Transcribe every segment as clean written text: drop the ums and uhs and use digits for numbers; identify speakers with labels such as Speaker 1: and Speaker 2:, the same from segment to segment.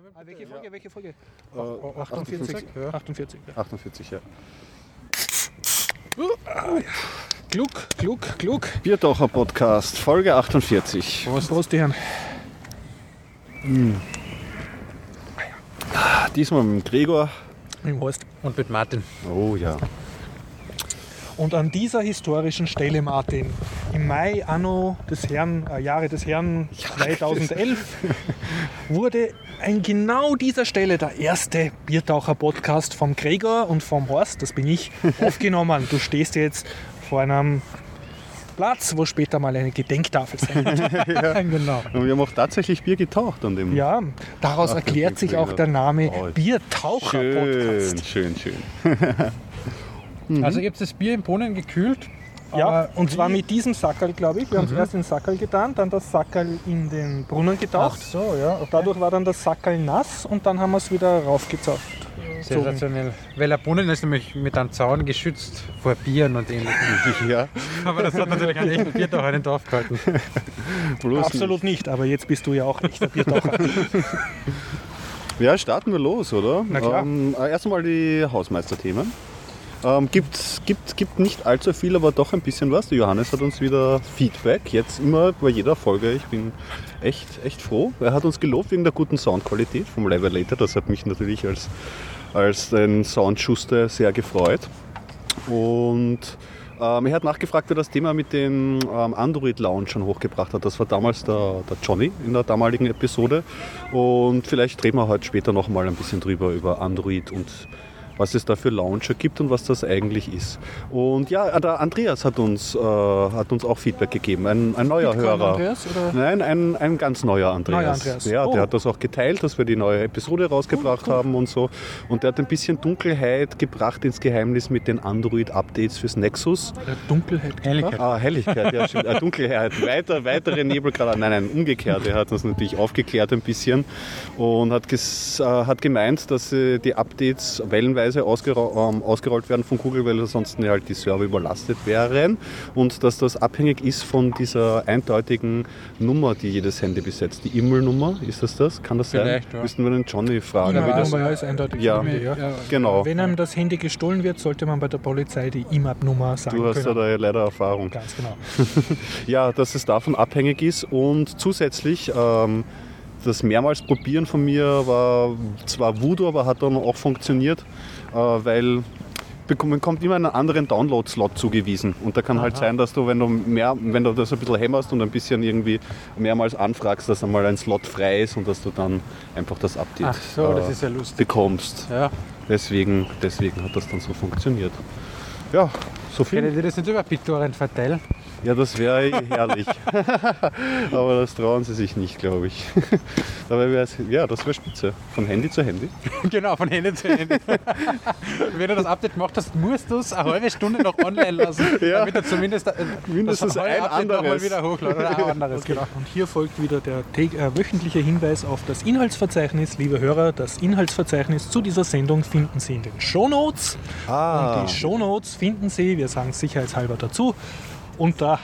Speaker 1: Welche Folge?
Speaker 2: 48.
Speaker 1: 48, ja. Klug.
Speaker 2: Biertaucher Podcast, Folge 48.
Speaker 1: Prost, die Herren.
Speaker 2: Diesmal mit Gregor.
Speaker 1: Mit Horst.
Speaker 3: Und mit Martin.
Speaker 2: Oh ja.
Speaker 1: Und an dieser historischen Stelle, Martin, im Mai anno des Herrn, Jahre des Herrn 2011, wurde an genau dieser Stelle der erste Biertaucher-Podcast vom Gregor und vom Horst, das bin ich, aufgenommen. Du stehst jetzt vor einem Platz, wo später mal eine Gedenktafel sein wird.
Speaker 2: Ja.
Speaker 1: Genau.
Speaker 2: Und wir haben auch tatsächlich Bier getaucht an dem.
Speaker 1: Ja, daraus erklärt sich auch der Name Biertaucher-Podcast.
Speaker 2: Schön.
Speaker 3: Also ihr habt das Bier im Brunnen gekühlt.
Speaker 1: Ja, und zwar mit diesem Sackerl, glaube ich. Wir haben zuerst den Sackerl getan, dann das Sackerl in den Brunnen getaucht.
Speaker 3: Ach so, ja. Okay.
Speaker 1: Dadurch war dann das Sackerl nass und dann haben wir es wieder raufgezapft.
Speaker 3: Sensationell. Weil der Brunnen ist nämlich mit einem Zaun geschützt vor Bieren und ähnlichem.
Speaker 2: Ja.
Speaker 3: Aber das hat natürlich einen echten Biertaucher nicht aufgehalten.
Speaker 1: Absolut nicht, aber jetzt bist du ja auch echter Biertaucher.
Speaker 2: Ja, starten wir los, oder?
Speaker 1: Na klar.
Speaker 2: Erst einmal die Hausmeisterthemen. Gibt nicht allzu viel, aber doch ein bisschen was. Der Johannes hat uns wieder Feedback, jetzt immer bei jeder Folge. Ich bin echt froh. Er hat uns gelobt wegen der guten Soundqualität vom Levelator. Das hat mich natürlich als den Soundschuster sehr gefreut. Und er hat nachgefragt, wer das Thema mit dem Android-Launchern hochgebracht hat. Das war damals der Johnny in der damaligen Episode. Und vielleicht reden wir heute später noch mal ein bisschen drüber über Android und was es da für Launcher gibt und was das eigentlich ist. Und ja, der Andreas hat uns auch Feedback gegeben, ein neuer Hörer.
Speaker 1: Andreas, oder?
Speaker 2: Nein, ein ganz neuer Andreas. Ja, der hat das auch geteilt, dass wir die neue Episode rausgebracht haben und so. Und der hat ein bisschen Dunkelheit gebracht ins Geheimnis mit den Android-Updates fürs Nexus.
Speaker 1: Dunkelheit.
Speaker 3: Helligkeit.
Speaker 2: Helligkeit, ja stimmt. Dunkelheit, weitere Nebelgrade. Nein, umgekehrt. Er hat uns natürlich aufgeklärt ein bisschen und hat gemeint, dass die Updates wellenweise ausgerollt werden von Google, weil ansonsten halt die Server überlastet wären und dass das abhängig ist von dieser eindeutigen Nummer, die jedes Handy besetzt. Die E-Mail-Nummer, ist das? Kann das
Speaker 3: Vielleicht,
Speaker 2: sein?
Speaker 3: ja.
Speaker 2: Müssten wir den Johnny fragen.
Speaker 1: Die Nummer ist eindeutig.
Speaker 2: Ja, genau.
Speaker 1: Wenn einem das Handy gestohlen wird, sollte man bei der Polizei die IMAP-Nummer sagen
Speaker 2: Du hast
Speaker 1: können.
Speaker 2: da leider Erfahrung.
Speaker 1: Ganz genau.
Speaker 2: Ja, dass es davon abhängig ist und zusätzlich das mehrmals Probieren von mir war zwar Voodoo, aber hat dann auch funktioniert, weil man bekommt immer einen anderen Download-Slot zugewiesen. Und da kann halt sein, dass du, wenn du das ein bisschen hämmerst und ein bisschen irgendwie mehrmals anfragst, dass einmal ein Slot frei ist und dass du dann einfach das Update
Speaker 3: Das ist ja lustig.
Speaker 2: bekommst.
Speaker 3: Ja.
Speaker 2: Deswegen hat das dann so funktioniert. Ja, so viel.
Speaker 3: Können die das nicht über BitTorrent verteilen?
Speaker 2: Ja, das wäre herrlich. Aber das trauen sie sich nicht, glaube ich. Dabei das wäre spitze. Von Handy zu Handy.
Speaker 3: Genau, von Handy zu Handy. Wenn du das Update gemacht hast, musst du es eine halbe Stunde noch online lassen, damit du zumindest
Speaker 2: mindestens
Speaker 3: das
Speaker 2: ein
Speaker 3: Update noch mal
Speaker 2: anderes
Speaker 3: wieder hochladen. Oder ein anderes,
Speaker 1: Okay.
Speaker 3: genau.
Speaker 1: Und hier folgt wieder der wöchentliche Hinweis auf das Inhaltsverzeichnis. Liebe Hörer, das Inhaltsverzeichnis zu dieser Sendung finden Sie in den Shownotes. Und die Shownotes finden Sie, wir sagen es sicherheitshalber dazu, unter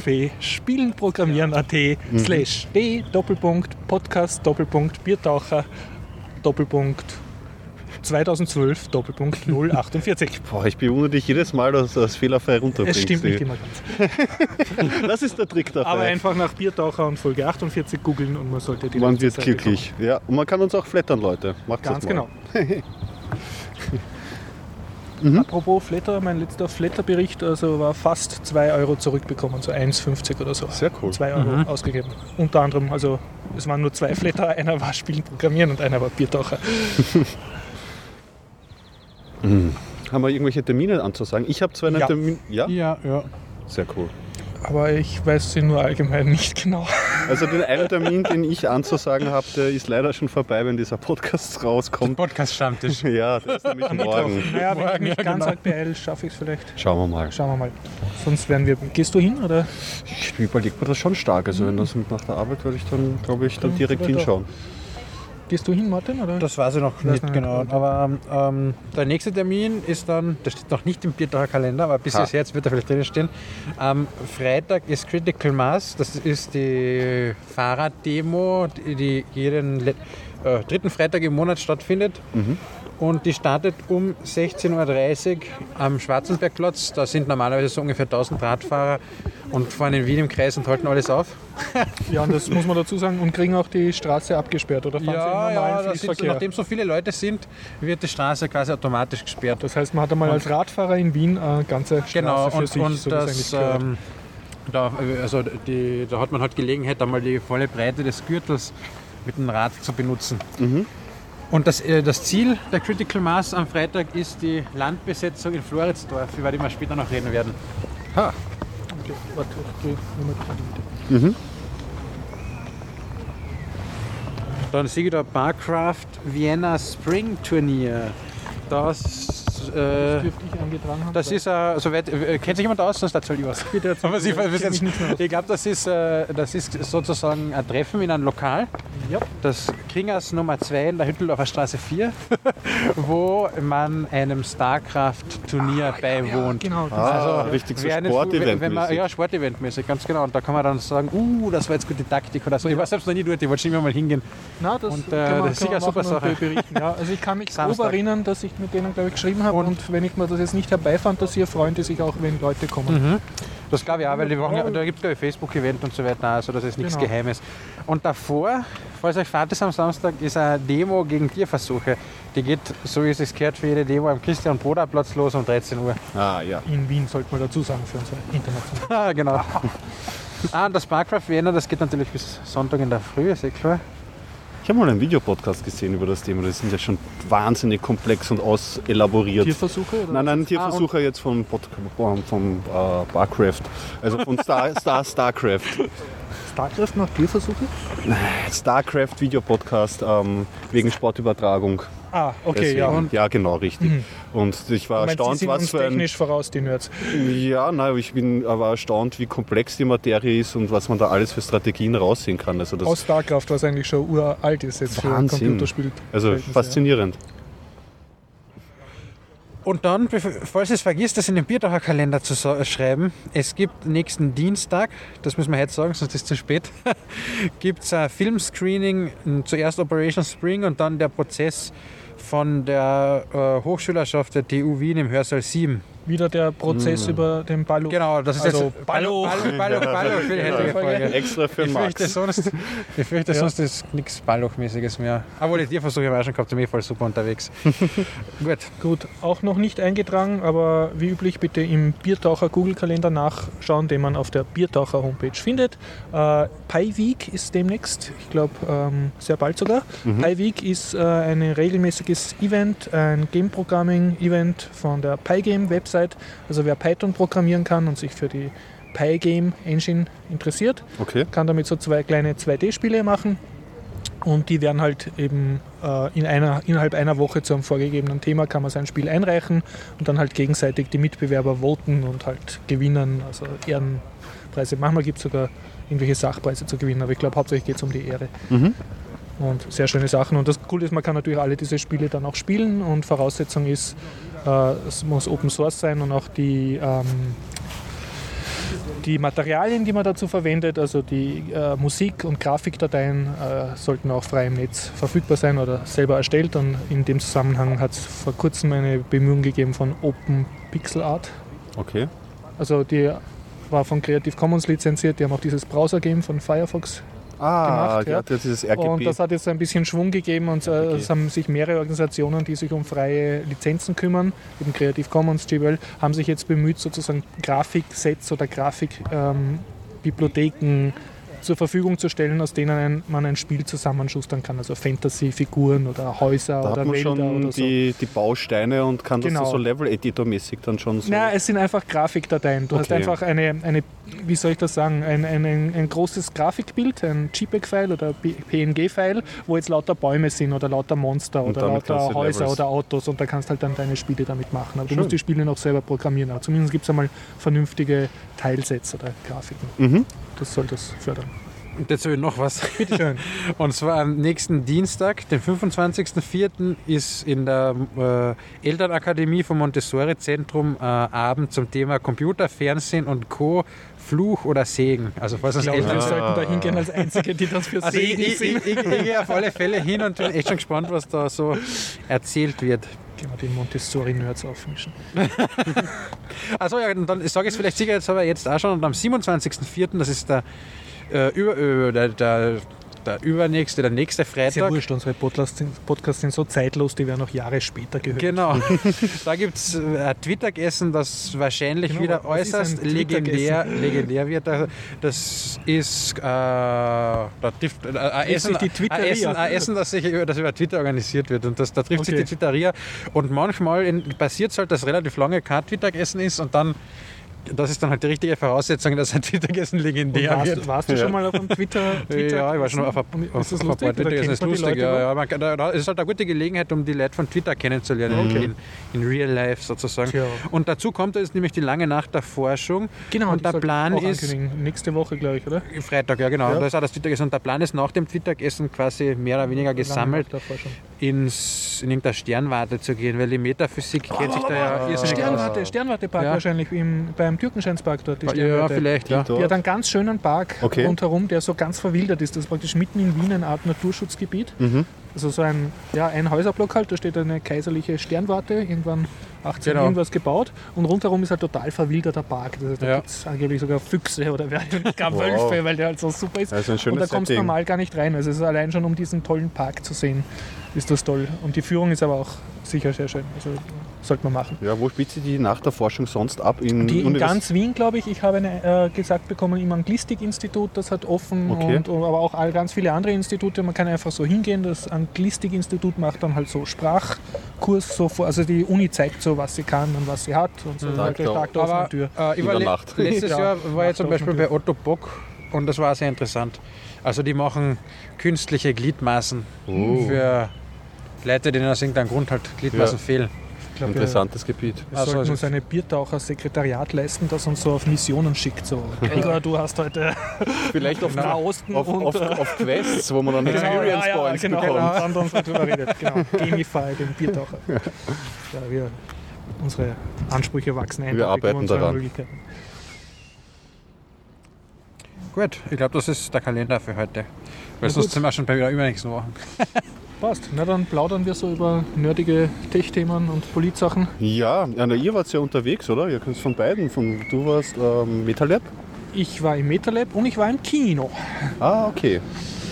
Speaker 1: http://d:podcast:biertaucher 2012 048.
Speaker 2: Boah, ich bewundere dich jedes Mal, dass du das fehlerfrei runterbringst.
Speaker 1: Es stimmt nicht immer ganz.
Speaker 2: Das ist der Trick dabei.
Speaker 1: Aber einfach nach Biertaucher und Folge 48 googeln und man sollte die
Speaker 2: Man
Speaker 1: letzte
Speaker 2: wird
Speaker 1: Seite
Speaker 2: glücklich. Ja, und man kann uns auch flattern, Leute. Macht
Speaker 1: Ganz
Speaker 2: das mal.
Speaker 1: genau. Apropos Flatter, mein letzter Flatter-Bericht war fast 2 Euro zurückbekommen, so 1,50 oder so.
Speaker 2: Sehr cool.
Speaker 1: 2 Euro ausgegeben. Unter anderem, also es waren nur 2 Flatter, einer war Spielen programmieren und einer war Biertaucher.
Speaker 2: Haben wir irgendwelche Termine anzusagen? Ich habe zwar einen
Speaker 1: Ja.
Speaker 2: Termin. Ja?
Speaker 3: Ja.
Speaker 2: Sehr cool.
Speaker 1: Aber ich weiß sie nur allgemein nicht genau.
Speaker 2: Also den einen Termin, den ich anzusagen habe, der ist leider schon vorbei, wenn dieser Podcast rauskommt.
Speaker 3: Podcast-Stammtisch.
Speaker 2: Ja, das ist nämlich morgen.
Speaker 1: Naja, wenn ich mich
Speaker 3: Ja,
Speaker 1: ganz
Speaker 3: genau.
Speaker 1: arg beeile, schaffe ich es vielleicht.
Speaker 2: Schauen wir mal.
Speaker 1: Schauen wir mal. Sonst werden wir... Gehst du hin, oder?
Speaker 2: Ich überlege mir das schon stark. Also wenn das nach der Arbeit würde ich dann, glaube ich, dann direkt
Speaker 1: vielleicht
Speaker 2: hinschauen.
Speaker 1: Gehst du hin, Martin? Oder?
Speaker 3: Das weiß ich noch nicht
Speaker 1: noch
Speaker 3: genau.
Speaker 1: nicht.
Speaker 3: Aber der nächste Termin ist dann, das steht noch nicht im Biertaucher Kalender, aber bis jetzt wird er vielleicht drin stehen. Am Freitag ist Critical Mass, das ist die Fahrraddemo, die jeden dritten Freitag im Monat stattfindet. Und die startet um 16.30 Uhr am Schwarzenbergplatz. Da sind normalerweise so ungefähr 1000 Radfahrer und fahren in Wien im Kreis und halten alles auf.
Speaker 1: Ja, und das muss man dazu sagen, und kriegen auch die Straße abgesperrt oder fahren sie im normalen
Speaker 3: das sind,
Speaker 1: Fließverkehr.
Speaker 3: nachdem so viele Leute sind, wird die Straße quasi automatisch gesperrt.
Speaker 1: Das heißt, man hat einmal als Radfahrer in Wien eine ganze Straße
Speaker 3: Genau,
Speaker 1: für sich,
Speaker 3: und
Speaker 1: so wie es eigentlich
Speaker 3: das,
Speaker 1: gehört.
Speaker 3: da hat man halt Gelegenheit, einmal die volle Breite des Gürtels mit dem Rad zu benutzen. Und das Ziel der Critical Mass am Freitag ist die Landbesetzung in Floridsdorf, über die wir später noch reden werden.
Speaker 1: Okay, warte, ich gehe nur mal
Speaker 3: Dann sehe ich da Barcraft Vienna Spring Turnier. Das
Speaker 1: dürfte ich angetragen haben.
Speaker 3: ist kennt sich jemand aus, sonst erzähl ich was.
Speaker 1: Bitte erzähl.
Speaker 3: Aber ich glaube, das ist sozusagen ein Treffen in einem Lokal.
Speaker 1: Ja.
Speaker 3: Das Kringers Nummer 2 in der Hütteldorfer Straße 4, wo man einem StarCraft-Turnier beiwohnt.
Speaker 1: Genau.
Speaker 2: Richtig so
Speaker 3: wer nicht-
Speaker 2: Sportevent-mäßig.
Speaker 3: Ja, Sportevent-mäßig, ganz genau. Und da kann man dann sagen, das war jetzt gute Taktik oder so. Ich war selbst noch nie dort, ich wollte schon immer mal hingehen.
Speaker 1: Na, das,
Speaker 3: Und,
Speaker 1: kann man,
Speaker 3: das ist sicher eine super
Speaker 1: machen und
Speaker 3: Sache.
Speaker 1: berichten. Ja, also ich kann mich
Speaker 3: Samstag.
Speaker 1: grob erinnern, dass ich mit denen, glaube ich, geschrieben habe. Und wenn ich mir das jetzt nicht herbeifantasiere, freuen die sich auch, wenn Leute kommen.
Speaker 3: Das glaube ich auch, weil da gibt es glaube ich Facebook-Event und so weiter, also das ist nichts
Speaker 1: Genau.
Speaker 3: Geheimes. Und davor, falls euch fahrt ist am Samstag, ist eine Demo gegen Tierversuche. Die geht, so wie es sich gehört, für jede Demo am Christian-Broda-Platz los um 13 Uhr.
Speaker 2: Ah, ja.
Speaker 1: In Wien sollte man dazu sagen, für unsere internationalen.
Speaker 3: Ah, genau. Und das Barcraft Vienna, das geht natürlich bis Sonntag in der Früh, ist eh klar.
Speaker 2: Ich habe mal einen Videopodcast gesehen über das Thema. Das sind ja schon wahnsinnig komplex und auselaboriert.
Speaker 1: Tierversuche? Oder?
Speaker 2: Nein, Tierversuche jetzt von Barcraft. Also von StarCraft.
Speaker 1: StarCraft macht Tierversuche?
Speaker 2: StarCraft Videopodcast wegen Sportübertragung.
Speaker 1: Ah, okay,
Speaker 2: Deswegen.
Speaker 1: ja.
Speaker 2: Und ja, genau, richtig. Und ich war
Speaker 1: Sie
Speaker 2: erstaunt,
Speaker 1: sind
Speaker 2: was
Speaker 1: uns
Speaker 2: für ein...
Speaker 1: technisch voraus, die Nerds.
Speaker 2: Ja, nein, ich bin aber erstaunt, wie komplex die Materie ist und was man da alles für Strategien raussehen kann. Also, das
Speaker 1: Aus StarCraft, was eigentlich schon uralt ist jetzt für
Speaker 2: Wahnsinn.
Speaker 1: Computerspiel.
Speaker 2: Also faszinierend.
Speaker 3: Und dann, falls es vergisst, das in den Bierdacher Kalender zu schreiben, es gibt nächsten Dienstag, das müssen wir heute sagen, sonst ist es zu spät, gibt es ein Filmscreening, zuerst Operation Spring und dann der Prozess von der Hochschülerschaft der TU Wien im Hörsaal 7.
Speaker 1: Wieder der Prozess über den Ballo.
Speaker 3: Genau, das ist
Speaker 1: Also
Speaker 3: jetzt
Speaker 1: Ballo.
Speaker 3: Ballo für die heutige Folge.
Speaker 2: Extra für
Speaker 3: Ich
Speaker 2: Max.
Speaker 3: fürchte sonst ist nichts Balloch-mäßiges mehr. Aber die Tierversuche haben wir auch schon gehabt, sind voll super unterwegs.
Speaker 1: Gut, auch noch nicht eingetragen, aber wie üblich bitte im Biertaucher Google-Kalender nachschauen, den man auf der Biertaucher Homepage findet. Pi Week ist demnächst, ich glaube sehr bald sogar. Pi Week ist ein regelmäßiges Event, ein Game-Programming-Event von der Pygame-Website. Also wer Python programmieren kann und sich für die Pygame Engine interessiert,
Speaker 2: Okay.
Speaker 1: kann damit so zwei kleine 2D-Spiele machen. Und die werden halt eben innerhalb einer Woche zu einem vorgegebenen Thema kann man sein Spiel einreichen und dann halt gegenseitig die Mitbewerber voten und halt gewinnen, also Ehrenpreise. Manchmal gibt es sogar irgendwelche Sachpreise zu gewinnen, aber ich glaube hauptsächlich geht es um die Ehre. Und sehr schöne Sachen. Und das Coole ist, man kann natürlich alle diese Spiele dann auch spielen und Voraussetzung ist, es muss Open Source sein und auch die Materialien, die man dazu verwendet, also die Musik- und Grafikdateien sollten auch frei im Netz verfügbar sein oder selber erstellt. Und in dem Zusammenhang hat es vor kurzem eine Bemühung gegeben von Open Pixel Art.
Speaker 2: Okay.
Speaker 1: Also die war von Creative Commons lizenziert, die haben auch dieses Browser-Game von Firefox gemacht.
Speaker 2: Die hat ja dieses RGB.
Speaker 1: Und das hat jetzt ein bisschen Schwung gegeben und es haben sich mehrere Organisationen, die sich um freie Lizenzen kümmern, eben Creative Commons, GWL, haben sich jetzt bemüht, sozusagen Grafiksets oder Grafikbibliotheken zur Verfügung zu stellen, aus denen man ein Spiel zusammenschustern kann, also Fantasy-Figuren oder Häuser
Speaker 2: da
Speaker 1: oder
Speaker 2: hat man
Speaker 1: Wälder
Speaker 2: schon
Speaker 1: oder so.
Speaker 2: die Bausteine und kann
Speaker 1: Genau.
Speaker 2: das so Level-Editor-mäßig dann schon so...
Speaker 1: Nein, es sind einfach Grafikdateien. Du hast
Speaker 2: Okay.
Speaker 1: einfach eine, wie soll ich das sagen, ein großes Grafikbild, ein JPEG-File oder PNG-File, wo jetzt lauter Bäume sind oder lauter Monster
Speaker 2: Und
Speaker 1: oder
Speaker 2: damit
Speaker 1: lauter
Speaker 2: kannst du
Speaker 1: Häuser
Speaker 2: Levels.
Speaker 1: oder Autos und da kannst du halt dann deine Spiele damit machen. Aber du
Speaker 2: Schön.
Speaker 1: musst die Spiele noch selber programmieren. Aber zumindest gibt es einmal vernünftige Teilsets oder Grafiken. Das soll das fördern.
Speaker 3: Und jetzt habe ich noch was.
Speaker 1: Bitte schön.
Speaker 3: Und zwar am nächsten Dienstag, den 25.04., ist in der Elternakademie vom Montessori-Zentrum Abend zum Thema Computer, Fernsehen und Co. Fluch oder Segen. Also falls
Speaker 1: Ich glaube, wir sollten da hingehen als Einzige, die das für Segen
Speaker 3: ich
Speaker 1: sehen.
Speaker 3: gehe auf alle Fälle hin und bin echt schon gespannt, was da so erzählt wird.
Speaker 1: Gehen wir die Montessori-Nerds aufmischen.
Speaker 3: Also ja, dann sage ich es vielleicht sicher jetzt aber jetzt auch schon. Und am 27.04., das ist der übernächste, der nächste
Speaker 1: Sehr
Speaker 3: Freitag.
Speaker 1: wurscht, unsere Podcasts sind so zeitlos, die werden auch Jahre später gehört.
Speaker 3: Genau. Da gibt es ein Twitter-Essen, das wahrscheinlich
Speaker 1: Genau,
Speaker 3: wieder
Speaker 1: was ist
Speaker 3: äußerst
Speaker 1: ein
Speaker 3: legendär wird. Das ist ein Essen, das über Twitter organisiert wird. Und da trifft sich die Twitteria. Und manchmal passiert es halt, dass relativ lange kein Twitter-Essen ist und dann das ist dann halt die richtige Voraussetzung, dass ein Twitter-Essen legendär wird.
Speaker 1: Warst du schon mal auf einem Twitter?
Speaker 3: Ja, ich war schon auf ein paar Twitter-Essen. Das ist lustig. Es ist halt eine gute Gelegenheit, um die Leute von Twitter kennenzulernen, in real life sozusagen. Tja. Und dazu kommt jetzt nämlich die lange Nacht der Forschung.
Speaker 1: Genau,
Speaker 3: und der Plan ist
Speaker 1: nächste Woche, glaube ich, oder?
Speaker 3: Freitag, ja genau. Ja. Und das ist auch das Twitter-Essen. Und der Plan ist nach dem Twitter-Essen quasi mehr oder weniger gesammelt in irgendeine Sternwarte zu gehen, weil die Metaphysik kennt sich da ja irrsinnig
Speaker 1: Sternwartepark wahrscheinlich beim Türkenscheinspark dort. Die
Speaker 3: Sternwarte. Vielleicht.
Speaker 1: Die hat einen ganz schönen Park rundherum, der so ganz verwildert ist. Das ist praktisch mitten in Wien eine Art Naturschutzgebiet. Also so ein Häuserblock halt, da steht eine kaiserliche Sternwarte, irgendwann 18 irgendwas gebaut und rundherum ist halt total verwilderter Park. Da gibt es angeblich sogar Füchse oder gar Wölfe, weil der halt so super ist.
Speaker 2: Also
Speaker 1: und da kommst du normal gar nicht rein. Also es ist allein schon, um diesen tollen Park zu sehen, ist das toll. Und die Führung ist aber auch sicher sehr schön. Also sollte man machen.
Speaker 2: Ja, wo spielt sie die nach der Forschung sonst ab?
Speaker 1: In ganz Wien, glaube ich. Ich habe gesagt bekommen, im Anglistik-Institut, das hat offen, aber auch ganz viele andere Institute. Man kann einfach so hingehen. Das Anglistik-Institut macht dann halt so Sprachkurs. Also die Uni zeigt so, was sie kann und was sie hat. Und so
Speaker 3: letztes Jahr war ich zum Beispiel bei Otto Bock und das war sehr interessant. Also die machen künstliche Gliedmaßen für Leute, denen aus irgendeinem Grund halt Gliedmaßen fehlen.
Speaker 2: Interessantes Gebiet.
Speaker 1: Wir sollten uns eine Biertaucher-Sekretariat leisten, das uns so auf Missionen schickt. So, Gregor, du hast heute
Speaker 2: vielleicht auf
Speaker 1: Nahosten
Speaker 2: auf Quests, wo man dann Experience Points bekommt.
Speaker 1: Und dann darüber redet. Genau. Gamify, den Biertaucher. Ja, unsere Ansprüche wachsen ein.
Speaker 2: Wir arbeiten daran.
Speaker 3: Gut, ich glaube, das ist der Kalender für heute. Weil sonst sind wir schon bei wieder übernächsten Wochen.
Speaker 1: Passt. Na, dann plaudern wir so über nerdige Tech-Themen und Polit-Sachen.
Speaker 2: Ja, ihr wart ja unterwegs, oder? Ihr könnt von beiden. Du warst MetaLab?
Speaker 1: Ich war im MetaLab und ich war im Kino.
Speaker 2: Ah, okay.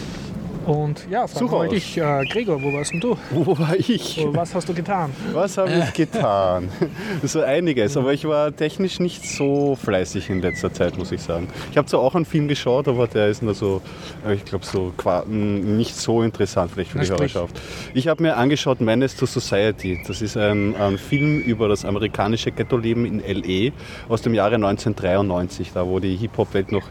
Speaker 1: Und ja, fragen wollte ich, Gregor, wo warst denn du?
Speaker 2: Wo war ich?
Speaker 1: Was hast du getan?
Speaker 2: Was habe ich getan? So einiges, aber ich war technisch nicht so fleißig in letzter Zeit, muss ich sagen. Ich habe zwar auch einen Film geschaut, aber der ist nur so, ich glaube, so nicht so interessant vielleicht für die Hörerschaft. Ich habe mir angeschaut Menace to Society. Das ist ein Film über das amerikanische Ghetto-Leben in L.A. aus dem Jahre 1993, da wo die Hip-Hop-Welt noch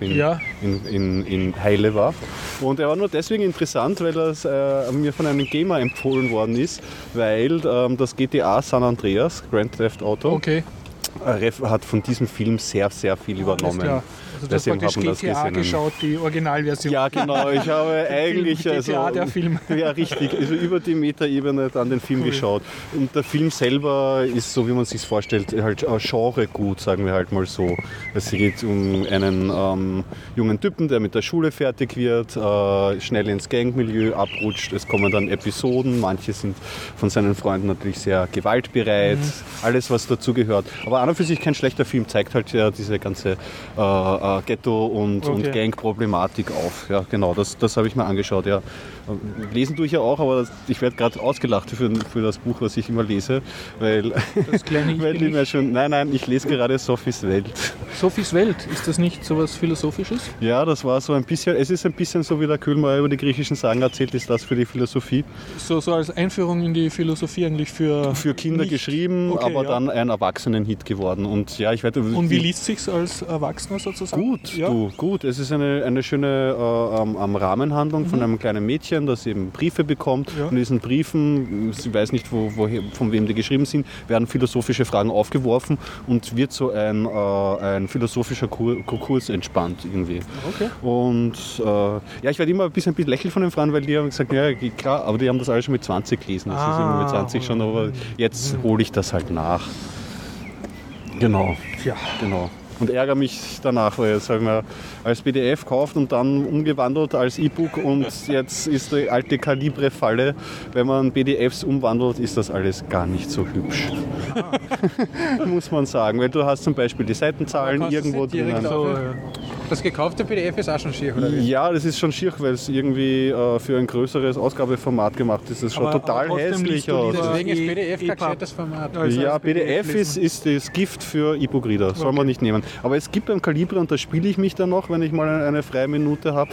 Speaker 2: in Heile war. Und er war nur deswegen interessant, weil das mir von einem Gamer empfohlen worden ist, weil das GTA San Andreas, Grand Theft Auto, hat von diesem Film sehr, sehr viel übernommen.
Speaker 1: Also das hat praktisch GTA geschaut, die Originalversion.
Speaker 2: Ja, genau. Ich habe eigentlich
Speaker 1: GTA, der Film.
Speaker 2: Ja, richtig. Also über die Meta-Ebene dann den Film geschaut. Und der Film selber ist, so wie man sich vorstellt, halt Genre gut, sagen wir halt mal so. Es geht um einen jungen Typen, der mit der Schule fertig wird, schnell ins Gangmilieu abrutscht. Es kommen dann Episoden. Manche sind von seinen Freunden natürlich sehr gewaltbereit. Alles, was dazugehört. Aber an und für sich kein schlechter Film, zeigt halt diese ganze Ghetto- und Gang-Problematik auf. Ja, genau, das habe ich mir angeschaut. Ja. Lesen tue ich ja auch, aber ich werde gerade ausgelacht für das Buch, was ich immer lese, weil,
Speaker 1: das kleine
Speaker 2: Nein, ich lese gerade Sophies Welt.
Speaker 1: Sophies Welt, ist das nicht so was Philosophisches?
Speaker 2: Ja, das war so ein bisschen, es ist ein bisschen so, wie der Kühlmeier über die griechischen Sagen erzählt, ist das für die Philosophie.
Speaker 1: So als Einführung in die Philosophie eigentlich für
Speaker 2: Kinder geschrieben, aber dann ein Erwachsenen-Hit geworden. Und ja,
Speaker 1: und wie liest sich's als Erwachsener sozusagen?
Speaker 2: Gut. Es ist eine schöne Rahmenhandlung von einem kleinen Mädchen, Mädchen, das eben Briefe bekommt.
Speaker 1: Ja.
Speaker 2: Und in diesen Briefen, ich weiß nicht, von wem die geschrieben sind, werden philosophische Fragen aufgeworfen und wird so ein philosophischer Kurs entspannt irgendwie.
Speaker 1: Okay.
Speaker 2: Und ich werde immer ein bisschen lächeln von den Frauen, weil die haben gesagt, ja klar, aber die haben das alles schon mit 20 gelesen. Das ist immer mit 20 schon, aber jetzt hole ich das halt nach. Genau.
Speaker 1: Ja.
Speaker 2: Genau. Und ärgere mich danach, weil jetzt habe ich mir als PDF gekauft und dann umgewandelt als E-Book und jetzt ist die alte Kalibre-Falle. Wenn man PDFs umwandelt, ist das alles gar nicht so hübsch. Muss man sagen, weil du hast zum Beispiel die Seitenzahlen irgendwo drinnen.
Speaker 3: Das gekaufte PDF ist auch schon schier, oder wie?
Speaker 2: Ja, das ist schon schier, weil es irgendwie für ein größeres Ausgabeformat gemacht ist. Das schaut total hässlich aus.
Speaker 3: Deswegen ist PDF kein gescheites Format.
Speaker 2: Ja, PDF ist das Gift für E-Book-Reader, soll man nicht nehmen. Aber es gibt beim Kalibre, und da spiele ich mich dann noch, wenn ich mal eine freie Minute habe,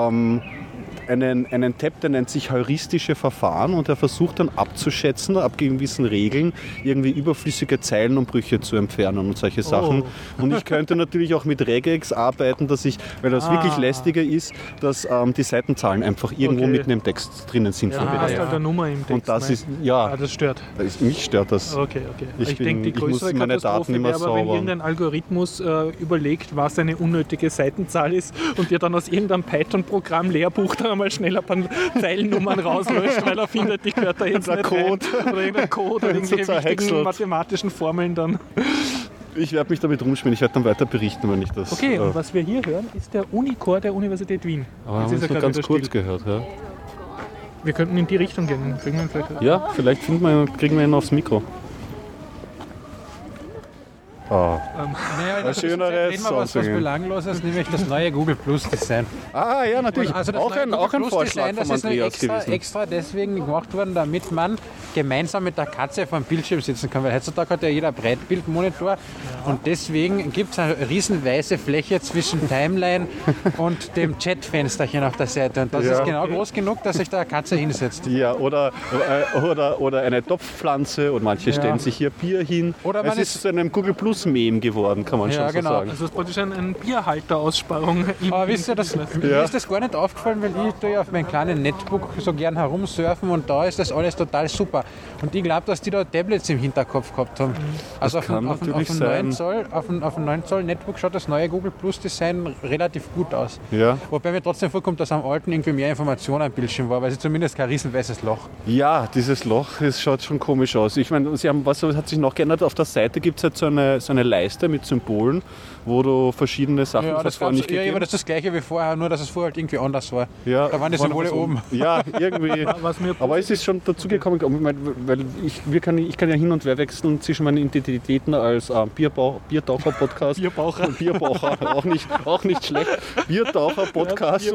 Speaker 2: einen Tab, der nennt sich heuristische Verfahren und der versucht dann abzuschätzen, ab gewissen Regeln, irgendwie überflüssige Zeilenumbrüche zu entfernen und solche Sachen. Und ich könnte natürlich auch mit Regex arbeiten, dass ich, weil das wirklich lästiger ist, dass die Seitenzahlen einfach irgendwo mitten im Text drinnen sind.
Speaker 1: Ja, hast halt eine Nummer im Text.
Speaker 2: Und das ist,
Speaker 1: das stört.
Speaker 2: Mich stört das.
Speaker 1: Okay. Ich denke, die größere
Speaker 2: meine Daten
Speaker 1: Katastrophe
Speaker 2: immer
Speaker 1: wäre aber, wenn
Speaker 2: sauber.
Speaker 1: irgendein Algorithmus überlegt, was eine unnötige Seitenzahl ist und dir dann aus irgendeinem Python-Programm Lehrbuch da einmal schnell ein paar Zeilennummern rauslöscht, weil er findet, die gehört da jetzt
Speaker 2: Der
Speaker 1: nicht
Speaker 2: Code.
Speaker 1: rein. Oder irgendein Code oder irgendwelche wichtigen
Speaker 2: zerhäckselt.
Speaker 1: mathematischen Formeln dann.
Speaker 2: Ich werde mich damit rumspielen, ich werde dann weiter berichten, wenn ich das...
Speaker 1: Okay, und was wir hier hören, ist der Unicore der Universität Wien.
Speaker 2: Aber haben
Speaker 1: Jetzt
Speaker 2: wir
Speaker 1: ist er
Speaker 2: nur
Speaker 1: gerade
Speaker 2: ganz kurz
Speaker 1: still.
Speaker 2: gehört, ja?
Speaker 1: Wir könnten in die Richtung gehen. Kriegen wir ihn vielleicht
Speaker 2: Ja, vielleicht kriegen wir ihn aufs Mikro.
Speaker 3: Naja,
Speaker 2: Was Schöneres
Speaker 3: reden wir was Belangloses, nämlich das neue Google Plus Design.
Speaker 2: Ah, ja, natürlich.
Speaker 3: Also das
Speaker 2: auch
Speaker 3: neue
Speaker 2: ein
Speaker 3: Google Plus
Speaker 2: Vorschlag
Speaker 3: Design, das
Speaker 2: von
Speaker 3: ist
Speaker 2: Andreas gewesen.
Speaker 3: extra deswegen gemacht worden, damit man gemeinsam mit der Katze vor dem Bildschirm sitzen kann. Weil heutzutage hat ja jeder Breitbildmonitor und deswegen gibt es eine riesen weiße Fläche zwischen Timeline und dem Chatfensterchen auf der Seite. Und das ist genau groß genug, dass sich da eine Katze hinsetzt.
Speaker 2: Ja, oder eine Topfpflanze und manche stellen sich hier Bier hin.
Speaker 3: Oder man
Speaker 2: es ist zu einem Google Plus Meme geworden, kann man schon so
Speaker 3: genau.
Speaker 2: sagen.
Speaker 1: Also das ist praktisch eine Bierhalteraussparung.
Speaker 3: Aber wisst ihr, mir ist das gar nicht aufgefallen, weil ich tue ja auf meinem kleinen Netbook so gern herumsurfen und da ist das alles total super. Und ich glaube, dass die da Tablets im Hinterkopf gehabt haben. Also auf dem 9 Zoll Netbook schaut das neue Google Plus Design relativ gut aus.
Speaker 2: Ja.
Speaker 3: Wobei mir trotzdem vorkommt, dass am alten irgendwie mehr Information am Bildschirm war, weil sie zumindest kein riesenweißes Loch.
Speaker 2: Ja, dieses Loch, das schaut schon komisch aus. Ich meine, was hat sich noch geändert? Auf der Seite gibt es jetzt so eine Leiste mit Symbolen, wo du verschiedene Sachen
Speaker 3: aber das ist das gleiche wie vorher, nur dass es vorher halt irgendwie anders war.
Speaker 2: Ja,
Speaker 3: da waren die Symbole oben.
Speaker 2: Ja, irgendwie. Aber es ist schon dazu gekommen, weil ich kann ja hin und her wechseln zwischen meinen Identitäten als Biertaucher-Podcast. Bierbaucher, auch nicht schlecht. Biertaucher-Podcast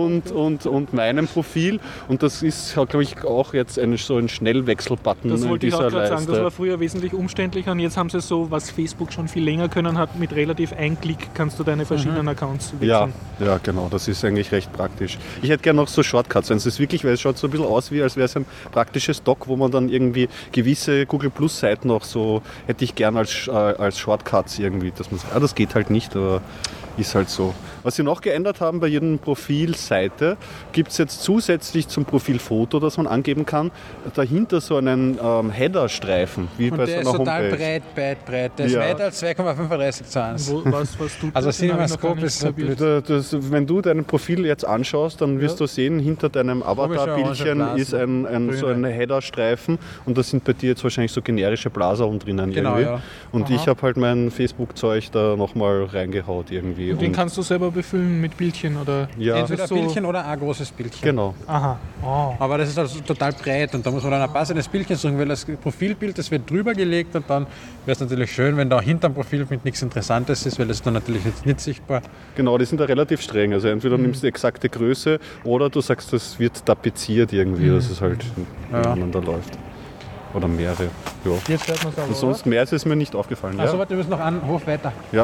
Speaker 2: und meinem Profil. Und das ist, glaube ich, auch jetzt so ein Schnellwechsel-Button
Speaker 1: Das wollte ich auch gerade sagen, das
Speaker 2: Leiste.
Speaker 1: war früher wesentlich umständlicher und jetzt haben sie so, was Facebook schon viel länger können hat, mit relativ ein Klick kannst du deine verschiedenen Accounts wechseln.
Speaker 2: Ja, genau, das ist eigentlich recht praktisch. Ich hätte gerne noch so Shortcuts, wenn es das wirklich, weil es schaut so ein bisschen aus, wie als wäre es ein praktisches Dock, wo man dann irgendwie gewisse Google Plus Seiten noch so, hätte ich gern als Shortcuts irgendwie, dass man sagt, das geht halt nicht, aber ist halt so. Was sie noch geändert haben bei jedem Profilseite, gibt es jetzt zusätzlich zum Profilfoto, das man angeben kann, dahinter so einen Header-Streifen, wie
Speaker 3: und
Speaker 2: bei
Speaker 3: der
Speaker 2: so
Speaker 3: ist
Speaker 2: einer
Speaker 3: total
Speaker 2: Homepage.
Speaker 3: breit. Der ist weiter als 2,35 zu 1.
Speaker 1: Was tut
Speaker 3: Also
Speaker 1: das? Den habe ich noch
Speaker 3: CinemaScope
Speaker 1: gar nicht
Speaker 3: ist so
Speaker 1: probiert.
Speaker 3: blöd.
Speaker 2: Wenn du dein Profil jetzt anschaust, dann wirst du sehen, hinter deinem Avatar-Bildchen
Speaker 3: orange
Speaker 2: ist so ein Header-Streifen und da sind bei dir jetzt wahrscheinlich so generische Blaser drinnen
Speaker 3: Genau,
Speaker 2: irgendwie.
Speaker 3: ja.
Speaker 2: Und ich habe halt mein Facebook-Zeug da nochmal reingehaut irgendwie.
Speaker 1: Und den kannst du selber befüllen mit Bildchen oder?
Speaker 2: Ja,
Speaker 3: Entweder
Speaker 1: so-
Speaker 3: Bildchen oder ein großes Bildchen.
Speaker 2: genau.
Speaker 1: Aha. Oh.
Speaker 3: Aber das ist also total breit und da muss man dann ein passendes Bildchen suchen, weil das Profilbild, das wird drüber gelegt und dann wäre es natürlich schön, wenn da hinterm Profilbild nichts Interessantes ist, weil das ist dann natürlich jetzt nicht sichtbar.
Speaker 2: Genau, die sind da relativ streng. Also entweder nimmst du die exakte Größe oder du sagst, das wird tapeziert irgendwie, dass es halt miteinander läuft. Oder mehrere. Ja.
Speaker 1: Jetzt hört man es aber,
Speaker 2: Ansonsten mehr ist mir nicht aufgefallen.
Speaker 3: Also
Speaker 2: Ja.
Speaker 3: warte, wir müssen noch einen Hof weiter.
Speaker 2: Ja.
Speaker 1: oder?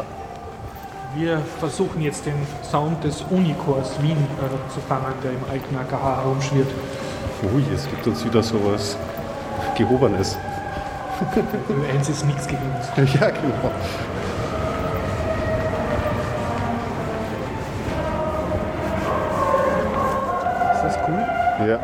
Speaker 1: Wir versuchen jetzt den Sound des Unicores Wien zu fangen, der im alten AKH herumschwirrt.
Speaker 2: Ui, es gibt uns wieder sowas Gehobenes.
Speaker 1: Ö1 ist nichts gegen uns.
Speaker 2: Ja, genau.
Speaker 1: Ist das cool?
Speaker 2: Ja.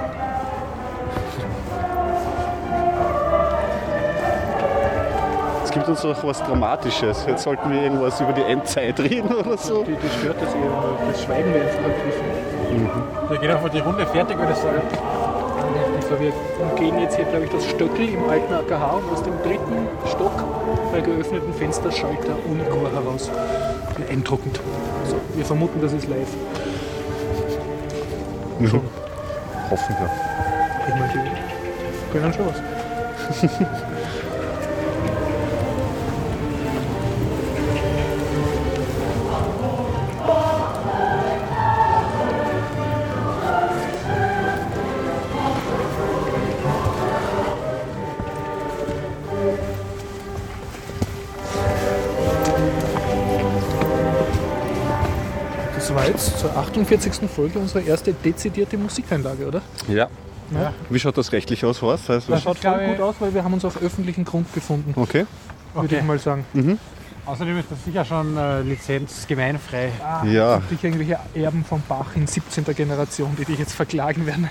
Speaker 2: Es gibt uns noch was Dramatisches. Jetzt sollten wir irgendwas über die Endzeit reden oder so.
Speaker 1: Die stört das eher. Das Schweigen wir jetzt verknüpfen.
Speaker 3: Wir gehen einfach die Runde fertig, oder so.
Speaker 1: So, wir gehen jetzt hier, glaube ich, das Stöckel im alten AKH und aus dem 3. Stock bei geöffneten Fenster schallt der Unichor heraus. Beeindruckend. So, wir vermuten, das ist live. Schon.
Speaker 2: Hoffen wir.
Speaker 1: Ich meine, die können schon was. Das war jetzt zur 48. Folge unsere erste dezidierte Musikeinlage, oder?
Speaker 2: Ja.
Speaker 1: Ja.
Speaker 2: Wie schaut das rechtlich aus, Horst?
Speaker 1: Das schaut voll gut aus, weil wir haben uns auf öffentlichen Grund befunden,
Speaker 2: Okay.
Speaker 1: würde ich mal sagen.
Speaker 3: Außerdem ist das sicher schon lizenzgemeinfrei.
Speaker 2: Ja.
Speaker 1: Gibt dich irgendwelche Erben vom Bach in 17. Generation, die dich jetzt verklagen werden.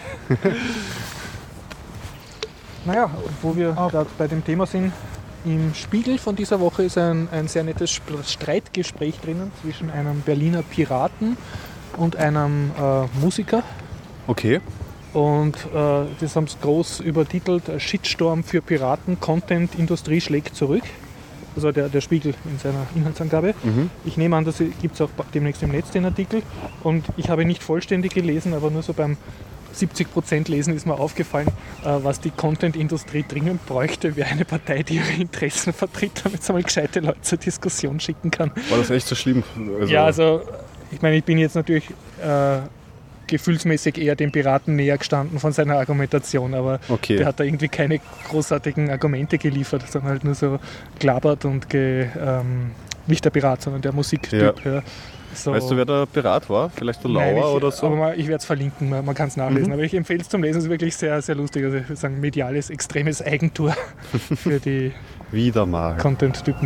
Speaker 1: Naja, wo wir gerade bei dem Thema sind, im Spiegel von dieser Woche ist ein sehr nettes Streitgespräch drinnen zwischen einem Berliner Piraten und einem Musiker.
Speaker 2: Okay.
Speaker 1: Und das haben sie groß übertitelt, Shitstorm für Piraten, Content-Industrie schlägt zurück. Also der Spiegel in seiner Inhaltsangabe. Ich nehme an, das gibt es auch demnächst im Netz, den Artikel. Und ich habe ihn nicht vollständig gelesen, aber nur so beim 70% Lesen ist mir aufgefallen, was die Content-Industrie dringend bräuchte, wäre eine Partei, die ihre Interessen vertritt, damit sie mal gescheite Leute zur Diskussion schicken kann.
Speaker 2: War das echt so schlimm?
Speaker 1: Ja, also ich meine, ich bin jetzt natürlich gefühlsmäßig eher dem Piraten näher gestanden von seiner Argumentation, aber
Speaker 2: Okay.
Speaker 1: der hat da irgendwie keine großartigen Argumente geliefert, sondern halt nur so gelabert und nicht der Pirat, sondern der Musiktyp. Ja. So.
Speaker 2: Weißt du, wer der Pirat war? Vielleicht der
Speaker 1: Nein,
Speaker 2: Lauer oder so?
Speaker 1: Aber ich werde es verlinken, man kann es nachlesen. Aber ich empfehle es zum Lesen, es ist wirklich sehr, sehr lustig. Also ich würde sagen, mediales, extremes Eigentor für die
Speaker 2: Wieder mal.
Speaker 1: Content-Typen.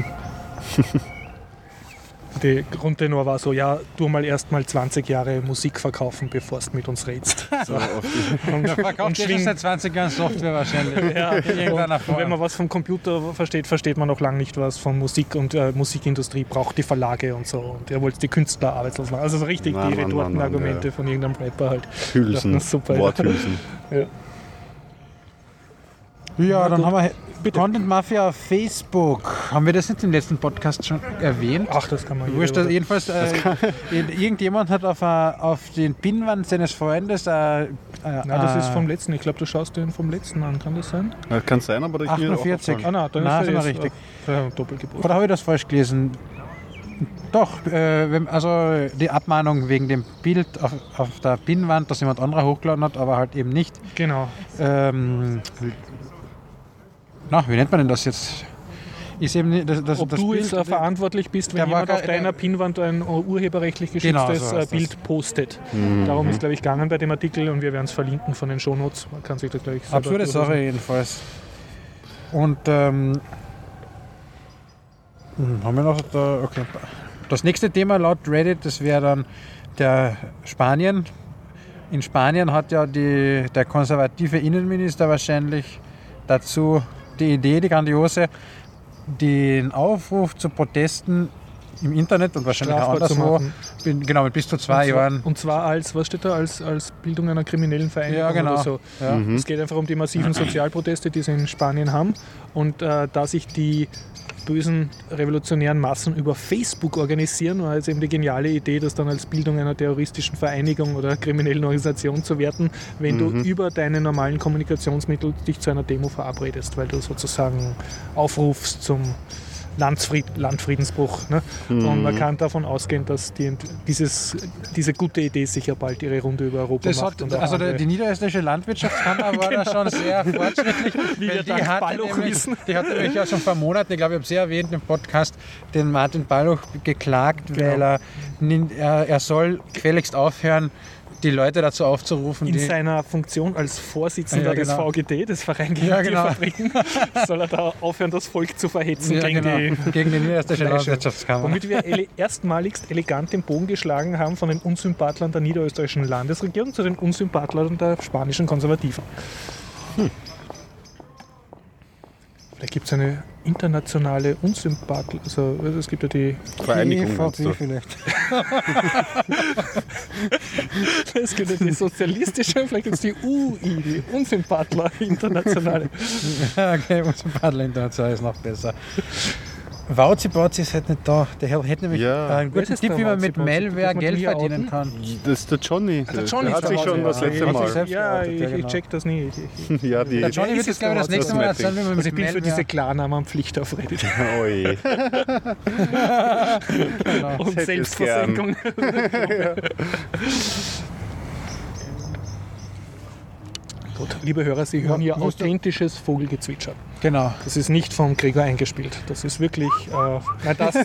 Speaker 1: Der Grundtenor war so, ja, tu mal erst mal 20 Jahre Musik verkaufen, bevor du mit uns redest. So.
Speaker 3: Der verkauft ja schon seit 20 Jahren Software wahrscheinlich.
Speaker 1: Ja,
Speaker 3: In irgendeiner
Speaker 1: und wenn
Speaker 3: Form.
Speaker 1: man was vom Computer versteht, versteht man noch lange nicht was von Musik, und Musikindustrie braucht die Verlage und so. Und er wollte die Künstler arbeitslos machen. Also so richtig
Speaker 2: Mann,
Speaker 1: die
Speaker 2: Mann,
Speaker 1: Retortenargumente
Speaker 2: ja.
Speaker 1: von irgendeinem Rapper halt.
Speaker 2: Hülsen.
Speaker 1: Das ist super, ja.
Speaker 2: Worthülsen.
Speaker 1: Ja.
Speaker 3: Ja, dann
Speaker 1: gut.
Speaker 3: haben wir
Speaker 1: Bitte.
Speaker 3: Content Mafia auf Facebook. Haben wir das nicht im letzten Podcast schon erwähnt?
Speaker 1: Ach, das kann man
Speaker 3: Wurscht,
Speaker 1: jeder-
Speaker 3: jedenfalls, irgendjemand hat auf den Pinnwand seines Freundes
Speaker 1: Nein, das ist vom letzten. Ich glaube, du schaust den vom letzten an. Kann das sein?
Speaker 2: Ja, kann sein, aber ich mir auch
Speaker 3: 48.
Speaker 2: aufgefallen.
Speaker 1: Ah, nein, dann
Speaker 3: Nein,
Speaker 1: ist
Speaker 3: sind
Speaker 1: er
Speaker 3: wir
Speaker 1: jetzt
Speaker 3: richtig.
Speaker 1: doppelt gebucht.
Speaker 3: Oder habe ich das falsch gelesen? Doch, also die Abmahnung wegen dem Bild auf der Pinnwand, das jemand anderer hochgeladen hat, aber halt eben nicht.
Speaker 1: Genau.
Speaker 3: Wie nennt man denn das jetzt? Ist eben nicht, das
Speaker 1: Ob
Speaker 3: das
Speaker 1: du
Speaker 3: Bild,
Speaker 1: jetzt verantwortlich bist, wenn
Speaker 3: der war
Speaker 1: jemand auf
Speaker 3: der-
Speaker 1: deiner Pinnwand ein urheberrechtlich
Speaker 3: Genau,
Speaker 1: geschütztes
Speaker 3: so heißt das.
Speaker 1: Bild postet. Darum ist, glaube ich, gegangen bei dem Artikel, und wir werden es verlinken von den Shownotes. Man kann sich das gleich selber
Speaker 3: absurde
Speaker 1: durchlesen.
Speaker 3: Sache jedenfalls. Und haben wir noch da, okay. Das nächste Thema laut Reddit, das wäre dann der Spanien. In Spanien hat ja der konservative Innenminister wahrscheinlich dazu die Idee, die grandiose, den Aufruf zu Protesten im Internet und wahrscheinlich auch
Speaker 1: Strafbar zu
Speaker 3: anderswo,
Speaker 1: machen.
Speaker 3: genau, mit bis zu 2 Jahren.
Speaker 1: Und zwar als, was steht da, als Bildung einer kriminellen Vereinigung
Speaker 3: Ja, genau.
Speaker 1: oder so.
Speaker 3: Ja.
Speaker 1: Es geht einfach um die massiven Sozialproteste, die sie in Spanien haben. Und da sich die bösen revolutionären Massen über Facebook organisieren, war jetzt eben die geniale Idee, das dann als Bildung einer terroristischen Vereinigung oder kriminellen Organisation zu werten, wenn du über deine normalen Kommunikationsmittel dich zu einer Demo verabredest, weil du sozusagen aufrufst zum Landfriedensbruch. Ne? Und man kann davon ausgehen, dass diese gute Idee sicher bald ihre Runde über Europa
Speaker 3: Das
Speaker 1: macht.
Speaker 3: hat, also die niederösterreichische Landwirtschaftskammer war da schon sehr fortschrittlich.
Speaker 1: Wie
Speaker 3: weil
Speaker 1: wir dank Balluch wissen.
Speaker 3: Die hat nämlich ja schon vor Monaten, ich glaube, ich habe es sehr erwähnt im Podcast, den Martin Balluch geklagt, weil er soll gefälligst aufhören, die Leute dazu aufzurufen,
Speaker 1: in seiner Funktion als Vorsitzender des VGT, des Verein gegen Tierfabriken, soll er da aufhören, das Volk zu verhetzen gegen
Speaker 3: die niederösterreichische Landwirtschaftskammer.
Speaker 1: Womit wir erstmaligst elegant den Bogen geschlagen haben von den Unsympathlern der niederösterreichischen Landesregierung zu den Unsympathlern der spanischen Konservativen. Vielleicht gibt es eine internationale Unsympathie, also es gibt ja die
Speaker 2: Vereinigung.
Speaker 3: Vielleicht.
Speaker 1: Es gibt ja die sozialistische, vielleicht gibt es die UI, die Unsympathler internationale.
Speaker 3: Okay, Unsympathler international ist noch besser. Wauzi ist halt nicht da. Der hätte nämlich einen guten Tipp, wie man mit Malware Geld verdienen kann.
Speaker 2: Das ist der Johnny.
Speaker 1: Der Johnny
Speaker 2: hat sich schon das letzte Mal.
Speaker 1: Ja, ich check das nie.
Speaker 2: Der
Speaker 3: Johnny wird jetzt, glaube ich, das nächste Mal erzählen, wie man mit
Speaker 1: ich bin für diese Klarnamenpflicht auf Reddit.
Speaker 2: Oi.
Speaker 1: Und Selbstversenkung. Gut, liebe Hörer, Sie hören hier authentisches Vogelgezwitscher.
Speaker 3: Genau.
Speaker 1: Das ist nicht vom Gregor eingespielt. Das ist wirklich... das.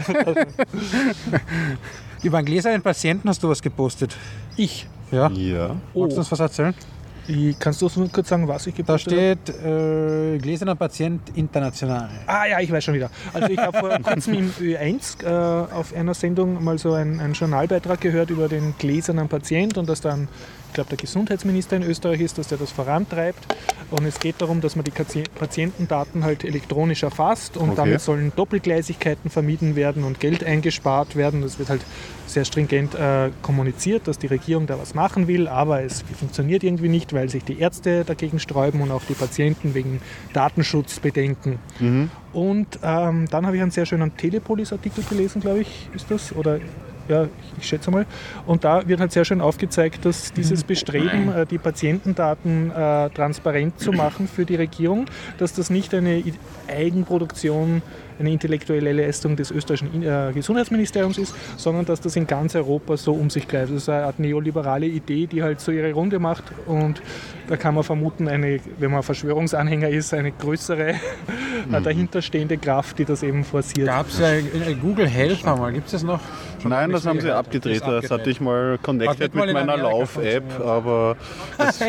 Speaker 3: Über einen gläsernen Patienten hast du was gepostet.
Speaker 1: Ich?
Speaker 2: Ja.
Speaker 3: Wolltest du uns was erzählen?
Speaker 1: Kannst du uns nur kurz sagen, was ich gepostet habe?
Speaker 3: Da steht gläserner Patient international.
Speaker 1: Ah ja, ich weiß schon wieder. Also ich habe vor kurzem im Ö1 auf einer Sendung mal so einen Journalbeitrag gehört über den gläsernen Patient und dass dann, ich glaube, der Gesundheitsminister in Österreich ist, dass der das vorantreibt. Und es geht darum, dass man die Patientendaten halt elektronisch erfasst und damit sollen Doppelgleisigkeiten vermieden werden und Geld eingespart werden. Das wird halt sehr stringent kommuniziert, dass die Regierung da was machen will, aber es funktioniert irgendwie nicht, weil sich die Ärzte dagegen sträuben und auch die Patienten wegen Datenschutzbedenken. Und dann habe ich einen sehr schönen Telepolis-Artikel gelesen, glaube ich, ist das? Oder ja, ich schätze mal. Und da wird halt sehr schön aufgezeigt, dass dieses Bestreben, die Patientendaten transparent zu machen für die Regierung, dass das nicht eine Eigenproduktion, eine intellektuelle Leistung des österreichischen Gesundheitsministeriums ist, sondern dass das in ganz Europa so um sich greift. Das ist eine Art neoliberale Idee, die halt so ihre Runde macht und da kann man vermuten, wenn man Verschwörungsanhänger ist, eine größere dahinterstehende Kraft, die das eben forciert.
Speaker 3: Gab es ja Google Health einmal, gibt es das noch?
Speaker 2: Nein, das haben sie abgedreht. Das hatte ich mal connected mit meiner Lauf-App, aber das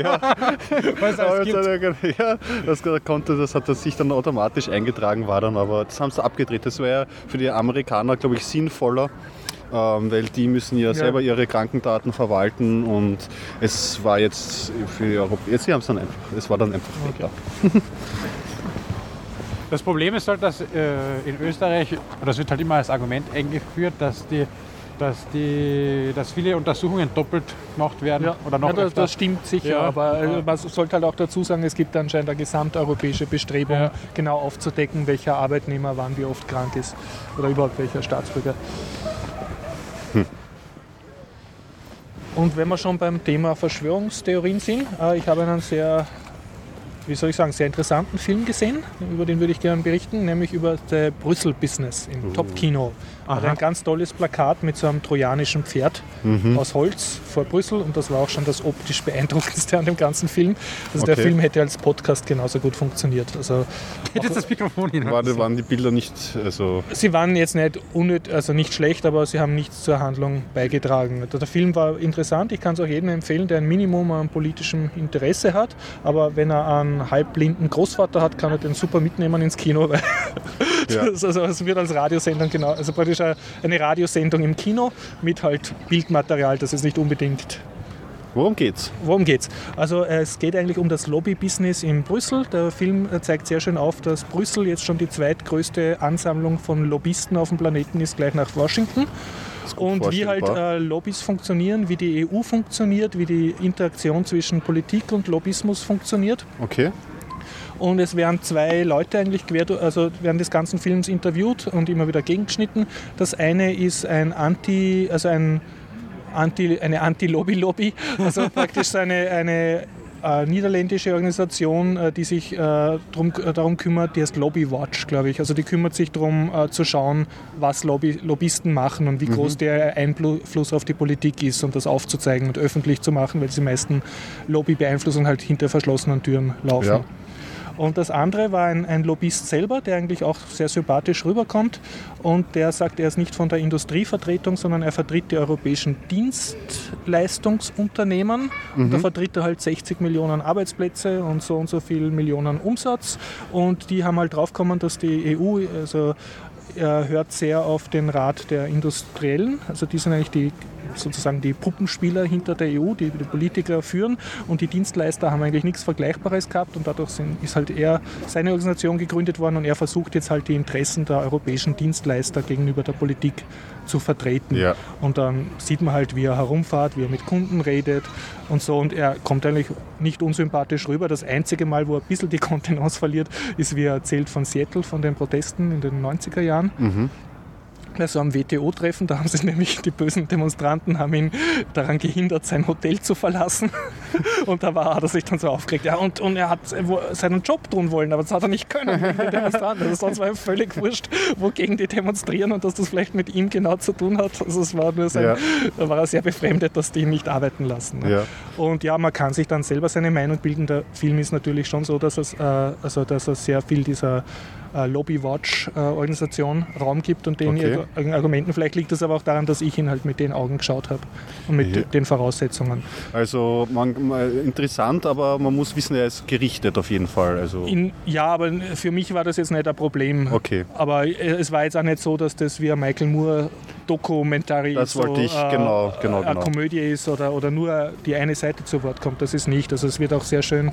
Speaker 2: hat sich dann automatisch eingetragen, war dann, aber das haben sie abgedreht. Das wäre für die Amerikaner, glaube ich, sinnvoller, weil die müssen ja selber ihre Krankendaten verwalten und es war jetzt für die Europäer, sie haben es dann einfach, es war dann einfach da.
Speaker 3: Das Problem ist halt, dass in Österreich, das wird halt immer als Argument eingeführt, dass viele Untersuchungen doppelt gemacht werden.
Speaker 1: Ja,
Speaker 3: oder noch
Speaker 1: das stimmt sicher, aber man sollte halt auch dazu sagen, es gibt anscheinend eine gesamteuropäische Bestrebung, genau aufzudecken, welcher Arbeitnehmer wann wie oft krank ist oder überhaupt welcher Staatsbürger. Und wenn wir schon beim Thema Verschwörungstheorien sind, ich habe einen sehr interessanten Film gesehen, über den würde ich gerne berichten, nämlich über das Brüssel-Business im Top-Kino. Hat ein ganz tolles Plakat mit so einem trojanischen Pferd aus Holz vor Brüssel und das war auch schon das optisch beeindruckendste an dem ganzen Film. Also der Film hätte als Podcast genauso gut funktioniert. Also
Speaker 3: hätte jetzt das Mikrofon hin.
Speaker 2: Waren die Bilder nicht so...
Speaker 1: Sie waren jetzt nicht schlecht, aber sie haben nichts zur Handlung beigetragen. Der Film war interessant, ich kann es auch jedem empfehlen, der ein Minimum an politischem Interesse hat, aber wenn er einen halbblinden Großvater hat, kann er den super mitnehmen ins Kino, weil es wird als Radiosendung also praktisch eine Radiosendung im Kino mit halt Bildmaterial, das ist nicht unbedingt...
Speaker 2: Worum geht's?
Speaker 1: Also es geht eigentlich um das Lobby-Business in Brüssel. Der Film zeigt sehr schön auf, dass Brüssel jetzt schon die zweitgrößte Ansammlung von Lobbyisten auf dem Planeten ist, gleich nach Washington. Und wie halt Lobbys funktionieren, wie die EU funktioniert, wie die Interaktion zwischen Politik und Lobbyismus funktioniert.
Speaker 2: Okay.
Speaker 1: Und es werden zwei Leute eigentlich während des ganzen Films interviewt und immer wieder gegengeschnitten. Das eine ist eine Anti-Lobby-Lobby, also praktisch so eine niederländische Organisation, die sich darum kümmert, die heißt Lobby Watch, glaube ich. Also die kümmert sich darum zu schauen, was Lobbyisten machen und wie groß der Einfluss auf die Politik ist und das aufzuzeigen und öffentlich zu machen, weil die meisten Lobbybeeinflussungen halt hinter verschlossenen Türen laufen. Ja. Und das andere war ein Lobbyist selber, der eigentlich auch sehr sympathisch rüberkommt und der sagt, er ist nicht von der Industrievertretung, sondern er vertritt die europäischen Dienstleistungsunternehmen. Da vertritt er halt 60 Millionen Arbeitsplätze und so viel Millionen Umsatz und die haben halt draufgekommen, dass die EU, also er hört sehr auf den Rat der Industriellen, also die sind eigentlich sozusagen die Puppenspieler hinter der EU, die Politiker führen und die Dienstleister haben eigentlich nichts Vergleichbares gehabt und dadurch ist halt seine Organisation gegründet worden und er versucht jetzt halt die Interessen der europäischen Dienstleister gegenüber der Politik zu vertreten. Ja. Und dann sieht man halt, wie er herumfährt, wie er mit Kunden redet und so und er kommt eigentlich nicht unsympathisch rüber. Das einzige Mal, wo er ein bisschen die Kontenance verliert, ist, wie er erzählt von Seattle, von den Protesten in den 90er Jahren. Also am WTO-Treffen, da haben sie nämlich, die bösen Demonstranten haben ihn daran gehindert, sein Hotel zu verlassen. Und hat er sich dann so aufgeregt. Ja, und er hat seinen Job tun wollen, aber das hat er nicht können wegen den Demonstranten. Also sonst war ihm völlig wurscht, wogegen die demonstrieren und dass das vielleicht mit ihm genau zu tun hat. Also es war nur da war er sehr befremdet, dass die ihn nicht arbeiten lassen. Ne? Ja. Und ja, man kann sich dann selber seine Meinung bilden. Der Film ist natürlich schon so, dass er sehr viel dieser Lobby-Watch-Organisation Raum gibt und den Argumenten. Vielleicht liegt es aber auch daran, dass ich ihn halt mit den Augen geschaut habe und mit den Voraussetzungen.
Speaker 2: Also interessant, aber man muss wissen, er ist gerichtet auf jeden Fall. Also
Speaker 1: ja, aber für mich war das jetzt nicht ein Problem.
Speaker 2: Okay.
Speaker 1: Aber es war jetzt auch nicht so, dass das wie ein Michael Moore Dokumentary
Speaker 2: das wollte ich, genau.
Speaker 1: eine Komödie ist oder nur die eine Seite zu Wort kommt. Das ist nicht. Also es wird auch sehr schön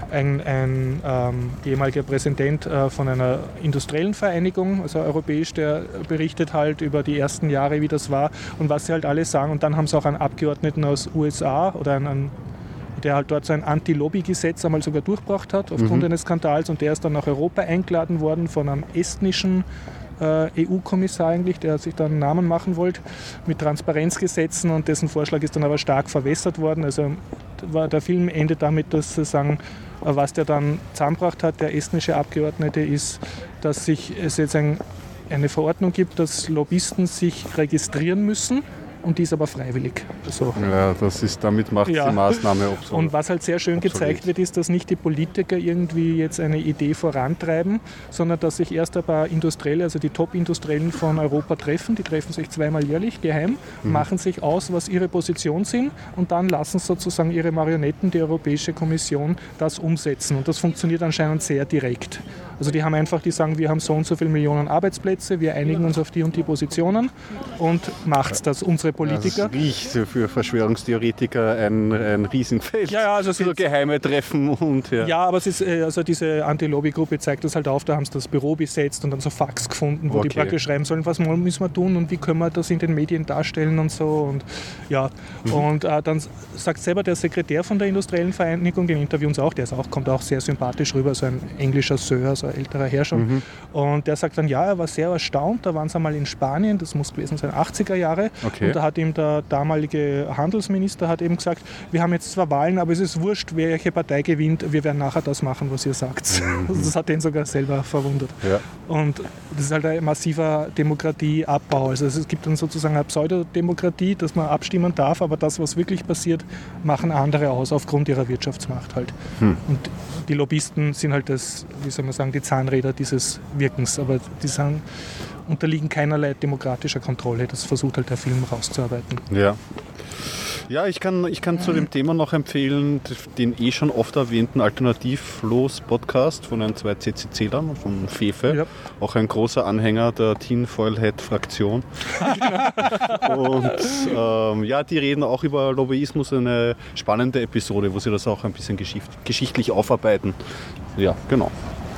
Speaker 1: ein ehemaliger Präsident von einer industriellen Vereinigung, also europäisch, der berichtet halt über die ersten Jahre, wie das war und was sie halt alle sagen. Und dann haben sie auch einen Abgeordneten aus USA oder der halt dort so ein Anti-Lobby-Gesetz einmal sogar durchgebracht hat aufgrund eines Skandals und der ist dann nach Europa eingeladen worden von einem estnischen EU-Kommissar eigentlich, der sich dann einen Namen machen wollte mit Transparenzgesetzen und dessen Vorschlag ist dann aber stark verwässert worden. Also der Film endet damit, dass sie sagen, was der dann zusammengebracht hat, der estnische Abgeordnete, ist, dass es jetzt eine Verordnung gibt, dass Lobbyisten sich registrieren müssen. Und die ist aber freiwillig. Also,
Speaker 2: ja, damit macht die Maßnahme obsolet.
Speaker 1: Und was halt sehr schön gezeigt wird, ist, dass nicht die Politiker irgendwie jetzt eine Idee vorantreiben, sondern dass sich erst ein paar Industrielle, also die Top-Industriellen von Europa treffen. Die treffen sich zweimal jährlich geheim, machen sich aus, was ihre Position sind und dann lassen sozusagen ihre Marionetten, die Europäische Kommission, das umsetzen. Und das funktioniert anscheinend sehr direkt. Also die sagen, wir haben so und so viele Millionen Arbeitsplätze, wir einigen uns auf die und die Positionen und macht's das unsere Politiker.
Speaker 2: Das riecht für Verschwörungstheoretiker ein Riesenfeld.
Speaker 1: Ja, also
Speaker 2: so geheime Treffen und
Speaker 1: aber es ist, also diese Anti-Lobby-Gruppe zeigt das halt auf, da haben sie das Büro besetzt und dann so Fax gefunden, wo die praktisch schreiben sollen, was müssen wir tun und wie können wir das in den Medien darstellen und so und und dann sagt selber der Sekretär von der Industriellen Vereinigung, den interviewen sie auch, kommt auch sehr sympathisch rüber, so ein englischer Sir, so ein älterer Herr schon. Und der sagt dann, er war sehr erstaunt, da waren sie einmal in Spanien, das muss gewesen sein, 80er Jahre. Okay. Und da hat ihm der damalige Handelsminister eben gesagt, wir haben jetzt zwar Wahlen, aber es ist wurscht, welche Partei gewinnt, wir werden nachher das machen, was ihr sagt. Also das hat den sogar selber verwundert. Ja. Und das ist halt ein massiver Demokratieabbau. Also es gibt dann sozusagen eine Pseudodemokratie, dass man abstimmen darf, aber das, was wirklich passiert, machen andere aus, aufgrund ihrer Wirtschaftsmacht halt. Und die Lobbyisten sind halt die Zahnräder dieses Wirkens, aber die unterliegen keinerlei demokratischer Kontrolle. Das versucht halt der Film rauszuarbeiten.
Speaker 2: Ja, ich kann zu dem Thema noch empfehlen, den schon oft erwähnten Alternativlos-Podcast von den 2 CCC-Lern, von Fefe. Ja. Auch ein großer Anhänger der Tinfoil-Head-Fraktion. Und die reden auch über Lobbyismus, eine spannende Episode, wo sie das auch ein bisschen geschichtlich aufarbeiten. Ja, genau.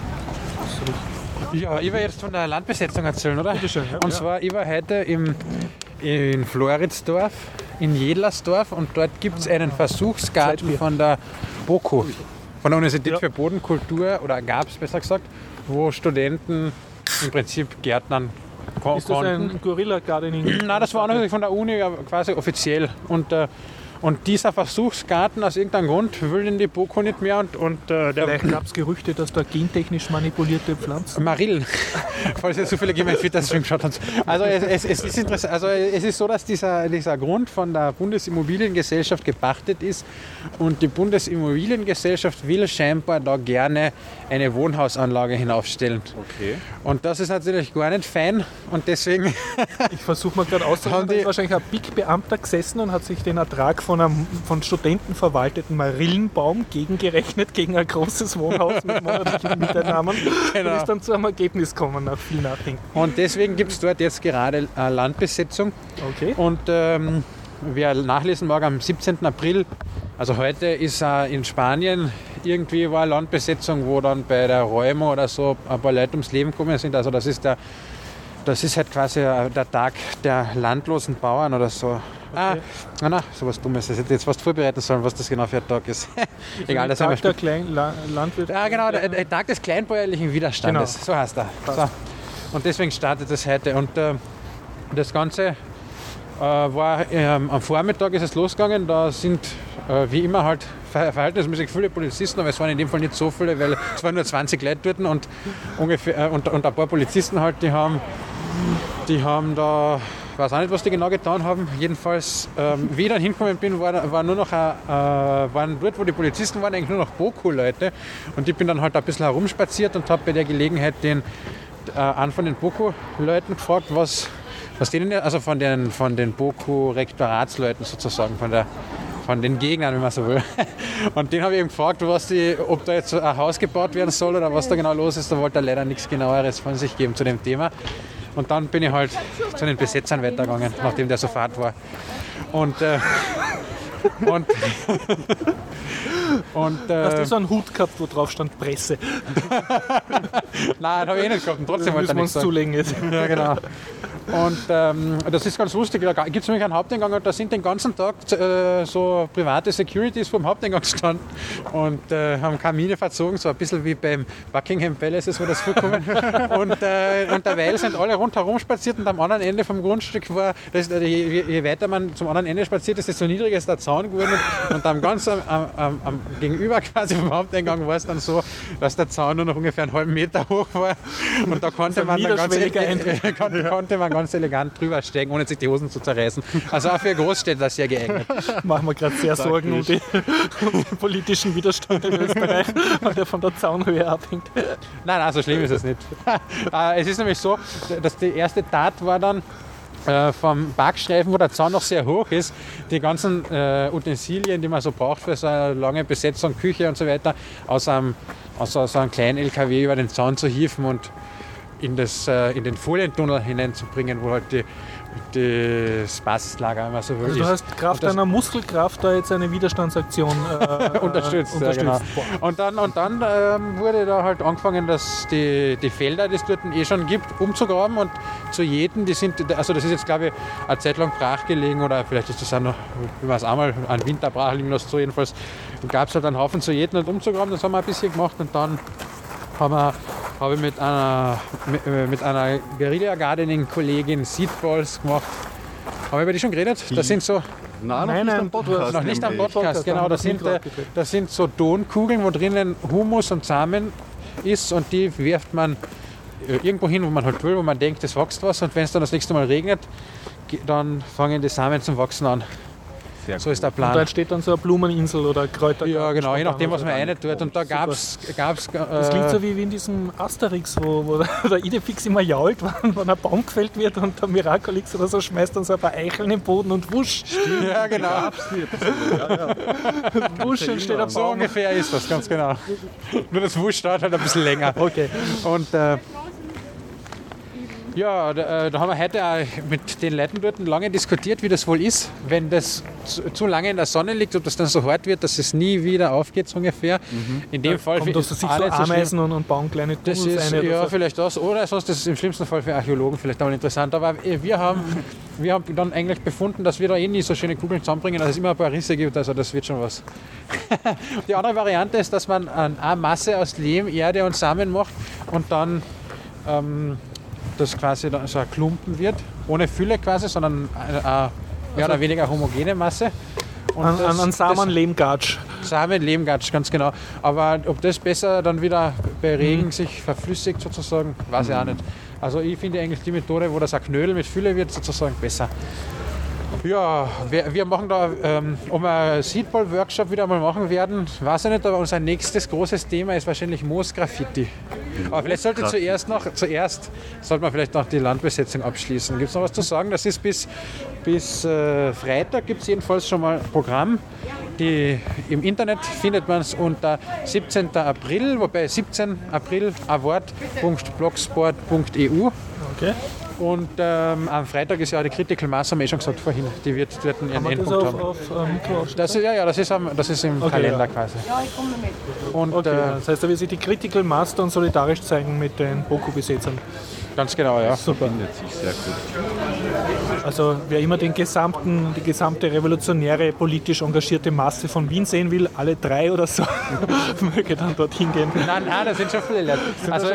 Speaker 3: Ja, ich werde jetzt von der Landbesetzung erzählen, oder? Bitte schön. Ja. Und zwar, ich war heute in Floridsdorf, in Jedlersdorf und dort gibt es einen Versuchsgarten von der BOKU, von der Universität für Bodenkultur, oder gab es besser gesagt, wo Studenten im Prinzip Gärtnern konnten.
Speaker 1: Ist das ein Guerilla Gardening?
Speaker 3: Nein, das war natürlich von der Uni quasi offiziell. Und Und dieser Versuchsgarten aus irgendeinem Grund will in die BOKU nicht mehr und
Speaker 1: Vielleicht gab es Gerüchte, dass da gentechnisch manipulierte Pflanzen...
Speaker 3: Marillen, falls ihr zufällig jemand fit das schon geschaut habt. Also es ist interessant, also es ist so, dass dieser Grund von der Bundesimmobiliengesellschaft gepachtet ist und die Bundesimmobiliengesellschaft will scheinbar da gerne eine Wohnhausanlage hinaufstellen.
Speaker 2: Okay.
Speaker 3: Und das ist natürlich gar nicht fein und deswegen
Speaker 1: Ich versuche mal gerade auszurechnen, da ist wahrscheinlich ein BIC-Beamter gesessen und hat sich den Ertrag von einem von Studenten verwalteten Marillenbaum gegengerechnet gegen ein großes Wohnhaus mit monatlichen Mieteinnahmen und ist dann zu einem Ergebnis gekommen nach viel Nachdenken.
Speaker 3: Und deswegen gibt es dort jetzt gerade eine Landbesetzung.
Speaker 1: Okay.
Speaker 3: Und wer nachlesen mag, am 17. April, also heute ist in Spanien irgendwie war eine Landbesetzung, wo dann bei der Räumo oder so ein paar Leute ums Leben gekommen sind. Also das ist halt quasi der Tag der landlosen Bauern oder so.
Speaker 1: Okay.
Speaker 3: Sowas Dummes. Ich hätte jetzt fast vorbereiten sollen, was das genau für ein Tag ist. Egal, das haben wir
Speaker 1: Tag der Landwirte.
Speaker 3: Ja, genau, der Tag des kleinbäuerlichen Widerstandes.
Speaker 1: Genau.
Speaker 3: So heißt er. So. Und deswegen startet das heute. Und das Ganze war am Vormittag ist es losgegangen. Da sind wie immer halt verhältnismäßig viele Polizisten, aber es waren in dem Fall nicht so viele, weil es waren nur 20 Leute dort und ungefähr und ein paar Polizisten halt, die haben da, ich weiß auch nicht, was die genau getan haben. Jedenfalls, wie ich dann hingekommen bin, waren nur noch waren dort, wo die Polizisten waren, eigentlich nur noch BOKU-Leute. Und ich bin dann halt ein bisschen herumspaziert und habe bei der Gelegenheit einen von den BOKU-Leuten gefragt, was denen, also von den BOKU-Rektoratsleuten sozusagen, von den Gegnern, wenn man so will. Und den habe ich eben gefragt, ob da jetzt ein Haus gebaut werden soll oder was da genau los ist. Da wollte er leider nichts Genaueres von sich geben zu dem Thema. Und dann bin ich halt zu den Besetzern weitergegangen, nachdem der so fad war. Und
Speaker 1: Hast du so einen Hut gehabt, wo drauf stand Presse?
Speaker 3: Nein, habe ich nicht gehabt. Und trotzdem wollte er nichts sagen.
Speaker 1: Zulegen jetzt.
Speaker 3: Ja, genau. Und das ist ganz lustig. Da gibt es nämlich einen Haupteingang und da sind den ganzen Tag so private Securities vom Haupteingang gestanden und haben Kamine verzogen, so ein bisschen wie beim Buckingham Palace ist, wo das vorkommen. Und derweil sind alle rundherum spaziert und am anderen Ende vom Grundstück war, je weiter man zum anderen Ende spaziert ist, desto niedriger ist der Zaun geworden. Und am gegenüber quasi vom Haupteingang war es dann so, dass der Zaun nur noch ungefähr einen halben Meter hoch war. Und da konnte man ganz elegant drüber steigen, ohne sich die Hosen zu zerreißen. Also auch für Großstädter sehr geeignet.
Speaker 1: Machen wir gerade sehr Sorgen um den politischen Widerstand in Österreich, weil der von der Zaunhöhe abhängt.
Speaker 3: Nein, so schlimm ist es nicht. Es ist nämlich so, dass die erste Tat war dann vom Backstreifen, wo der Zaun noch sehr hoch ist, die ganzen Utensilien, die man so braucht für so eine lange Besetzung, Küche und so weiter, aus so einem kleinen LKW über den Zaun zu hieven und in den Folientunnel hineinzubringen, wo halt das Basislager, wenn man so will.
Speaker 1: Also du hast Kraft einer Muskelkraft da jetzt eine Widerstandsaktion
Speaker 3: unterstützt. Ja, genau. Und dann wurde da halt angefangen, dass die Felder, die es dort schon gibt, umzugraben und zu jedem, das ist jetzt glaube ich eine Zeit lang brach gelegen oder vielleicht ist das auch noch, wie man es einmal an Winter brach liegen lässt, so jedenfalls gab es halt einen Haufen zu jedem und umzugraben, das haben wir ein bisschen gemacht und dann habe ich mit einer Guerilla-Gardening-Kollegin Seedballs gemacht. Haben wir über die schon geredet? Das sind so...
Speaker 2: Nein,
Speaker 3: noch nicht am Podcast, genau. Das sind so Tonkugeln, wo drinnen Humus und Samen ist und die wirft man irgendwo hin, wo man halt will, wo man denkt, es wächst was und wenn es dann das nächste Mal regnet, dann fangen die Samen zum Wachsen an. So ist der Plan.
Speaker 1: Und da entsteht dann so eine Blumeninsel oder Kräuter.
Speaker 3: Ja, genau, je nachdem, was man rein tut. Und da gab's
Speaker 1: das klingt so wie in diesem Asterix, wo der Idefix immer jault, wenn ein Baum gefällt wird und der Miraculix oder so schmeißt dann so ein paar Eicheln im Boden und wusch.
Speaker 3: Ja, genau.
Speaker 1: Wusch entsteht ein Baum.
Speaker 3: So ungefähr ist das, ganz genau. Nur das Wusch dauert halt ein bisschen länger.
Speaker 1: Okay.
Speaker 3: Und ja, da haben wir heute auch mit den Leuten dort lange diskutiert, wie das wohl ist, wenn das zu lange in der Sonne liegt, ob das dann so hart wird, dass es nie wieder aufgeht, so ungefähr. In dem Fall
Speaker 1: kommt das sich so Ameisen und bauen kleine Tunnels
Speaker 3: ein. Ja, vielleicht das. Oder sonst, das ist im schlimmsten Fall für Archäologen vielleicht auch interessant. Aber wir haben dann eigentlich befunden, dass wir da nie so schöne Kugeln zusammenbringen, dass es immer ein paar Risse gibt, also das wird schon was. Die andere Variante ist, dass man eine Masse aus Lehm, Erde und Samen macht und dann das quasi so ein Klumpen wird, ohne Fülle quasi, sondern eine mehr oder weniger homogene Masse. Und
Speaker 1: An Samen Lehmgatsch.
Speaker 3: Samen Lehmgatsch, ganz genau. Aber ob das besser dann wieder bei Regen sich verflüssigt sozusagen, weiß ich auch nicht. Also ich finde eigentlich die Methode, wo das ein Knödel mit Fülle wird, sozusagen besser. Ja, wir machen da, ob wir einen Seedball-Workshop wieder mal machen werden, weiß ich nicht, aber unser nächstes großes Thema ist wahrscheinlich Moosgraffiti. Aber vielleicht sollte zuerst sollte man vielleicht noch die Landbesetzung abschließen. Gibt es noch was zu sagen? Das ist bis Freitag gibt es jedenfalls schon mal ein Programm. Im Internet findet man es unter 17. April, wobei 17 April award.blogsport.eu.
Speaker 1: Okay.
Speaker 3: Und am Freitag ist ja die Critical Mass, haben wir schon gesagt vorhin, die wird dort ihren Endpunkt haben.
Speaker 1: auf Mikro
Speaker 3: Das ist im Kalender quasi.
Speaker 4: Ja, ich komme mit.
Speaker 3: Und
Speaker 1: Okay, das heißt, da wird sich die Critical Mass dann solidarisch zeigen mit den Boku-Besetzern.
Speaker 3: ganz genau, ja.
Speaker 1: Super.
Speaker 2: Findet sich sehr gut.
Speaker 1: Also wer immer die gesamte revolutionäre, politisch engagierte Masse von Wien sehen will, alle 3 oder so, möge dann dorthin gehen.
Speaker 3: Nein, das sind schon viele Leute.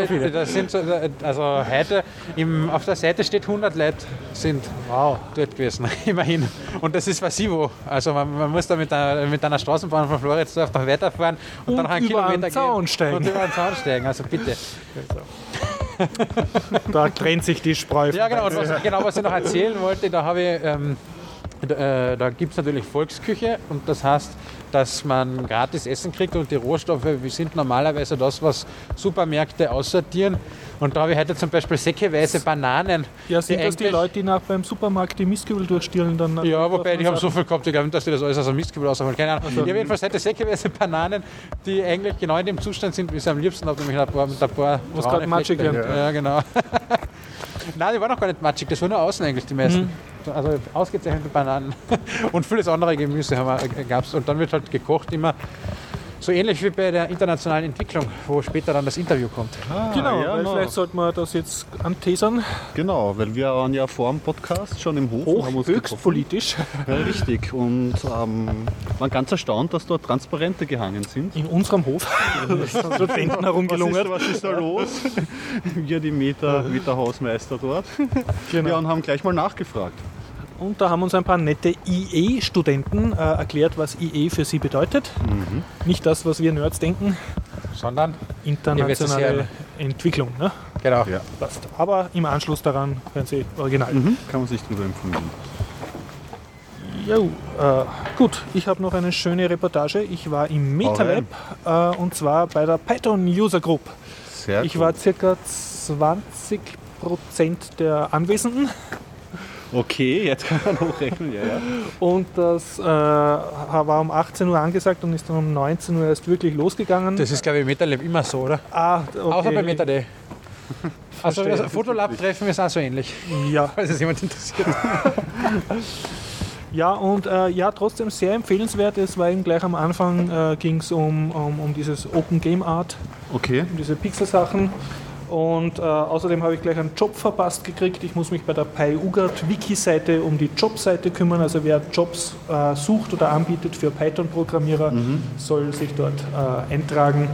Speaker 3: Also heute auf der Seite steht 100 Leute sind dort gewesen, immerhin. Und das ist Vasivo. Also man muss da mit einer Straßenbahn von Floridsdorf noch weiterfahren und dann noch einen
Speaker 1: über
Speaker 3: Kilometer
Speaker 1: einen Zaun
Speaker 3: gehen
Speaker 1: steigen.
Speaker 3: und über einen Zaun steigen. Also bitte.
Speaker 1: Da trennt sich die Spreu.
Speaker 3: Ja, genau. Und was ich noch erzählen wollte, da gibt es natürlich Volksküche und das heißt, dass man gratis Essen kriegt und die Rohstoffe sind normalerweise das, was Supermärkte aussortieren. Und da habe ich heute zum Beispiel säckeweise Bananen.
Speaker 1: Ja, sind das die Leute, die beim Supermarkt die Mistkübel durchstehlen? Dann
Speaker 3: Ja, wobei die haben so viel gehabt, ich glaube nicht, dass die das alles aus dem Mistkübel rausholen. Keine Ahnung. Ich habe jedenfalls heute säckeweise Bananen, die eigentlich genau in dem Zustand sind, wie sie am liebsten habe, nämlich mit ein paar
Speaker 1: was gerade matschig
Speaker 3: Flecken.
Speaker 1: wird.
Speaker 3: Ja, genau. Nein, die waren noch gar nicht matschig, das war nur außen eigentlich die meisten. Also ausgezeichnete Bananen und vieles andere Gemüse gab es. Und dann wird halt gekocht immer so ähnlich wie bei der internationalen Entwicklung, wo später dann das Interview kommt.
Speaker 1: Genau,
Speaker 2: ja,
Speaker 1: weil
Speaker 2: no.
Speaker 1: vielleicht sollten wir das jetzt anteasern.
Speaker 2: Genau, weil wir waren ja vor dem Podcast schon im Hof und haben uns
Speaker 1: Höchst
Speaker 2: getroffen.
Speaker 1: politisch.
Speaker 2: Ja, richtig. Und waren ganz erstaunt, dass dort Transparente gehangen sind.
Speaker 1: In unserem Hof. Studenten herumgelungert.
Speaker 2: Was ist da los? Wir, die Meta-Hausmeister dort.
Speaker 1: Genau.
Speaker 2: Ja, und haben gleich mal nachgefragt.
Speaker 1: Und da haben uns ein paar nette IE-Studenten erklärt, was IE für sie bedeutet. Nicht das, was wir Nerds denken.
Speaker 3: Sondern?
Speaker 1: Internationale Entwicklung. Ne?
Speaker 3: Genau.
Speaker 2: Ja.
Speaker 1: Passt. Aber im Anschluss daran hören Sie original.
Speaker 2: Kann man sich darüber informieren.
Speaker 1: Jo, gut, ich habe noch eine schöne Reportage. Ich war im MetaLab und zwar bei der Python User Group.
Speaker 2: Sehr
Speaker 1: Ich
Speaker 2: gut.
Speaker 1: war circa 20% der Anwesenden.
Speaker 2: Okay, jetzt kann man hochrechnen. Ja.
Speaker 1: Und das war um 18 Uhr angesagt und ist dann um 19 Uhr erst wirklich losgegangen.
Speaker 3: Das ist, glaube ich, im MetaLab immer so, oder?
Speaker 1: Okay.
Speaker 3: Außer bei MetaDay. Also
Speaker 1: Verstehe.
Speaker 3: das Fotolab-Treffen ist auch so ähnlich,
Speaker 1: Ja,
Speaker 3: falls es jemand interessiert.
Speaker 1: ja und trotzdem sehr empfehlenswert. Es war eben gleich am Anfang ging es um dieses Open Game Art,
Speaker 2: Okay.
Speaker 1: um diese Pixel-Sachen. Und außerdem habe ich gleich einen Job verpasst gekriegt. Ich muss mich bei der PyUgart-Wiki-Seite um die Jobseite kümmern. Also wer Jobs sucht oder anbietet für Python-Programmierer, soll sich dort eintragen.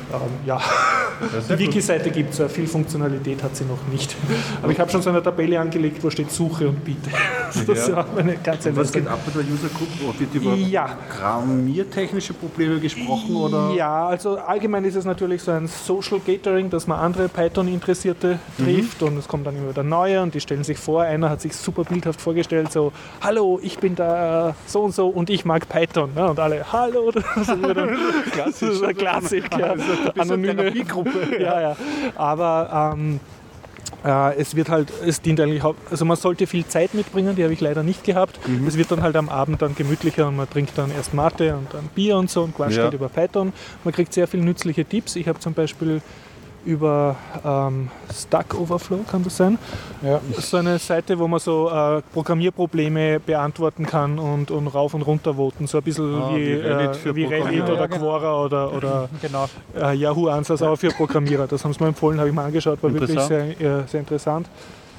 Speaker 1: Die Wiki-Seite gibt es, viel Funktionalität hat sie noch nicht. Aber ich habe schon so eine Tabelle angelegt, wo steht Suche und Biete. Das ist ja auch eine ganze
Speaker 2: Was geht ab mit der User Group? Wird über programmiertechnische Probleme gesprochen? Oder?
Speaker 1: Ja, also allgemein ist es natürlich so ein Social Gathering, dass man andere Python-Interessierte trifft und es kommt dann immer wieder neue und die stellen sich vor. Einer hat sich super bildhaft vorgestellt, so, hallo, ich bin da so und so und ich mag Python. Ne? Und alle, hallo, das ist wieder Klassik, ja. Anonyme Gruppe. Ja. Aber es dient eigentlich, also man sollte viel Zeit mitbringen, die habe ich leider nicht gehabt. Es wird dann halt am Abend dann gemütlicher und man trinkt dann erst Mate und dann Bier und so und quatscht halt über Python. Man kriegt sehr viele nützliche Tipps. Ich habe zum Beispiel über Stack Overflow, kann das sein?
Speaker 3: Ja.
Speaker 1: So eine Seite, wo man so Programmierprobleme beantworten kann und rauf und runter voten. So ein bisschen wie Reddit oder
Speaker 3: Ja,
Speaker 1: Quora oder
Speaker 3: Genau.
Speaker 1: Yahoo Answers, aber für Programmierer. Das haben sie mir empfohlen, habe ich mir angeschaut, war wirklich
Speaker 2: Interessant.
Speaker 1: sehr interessant.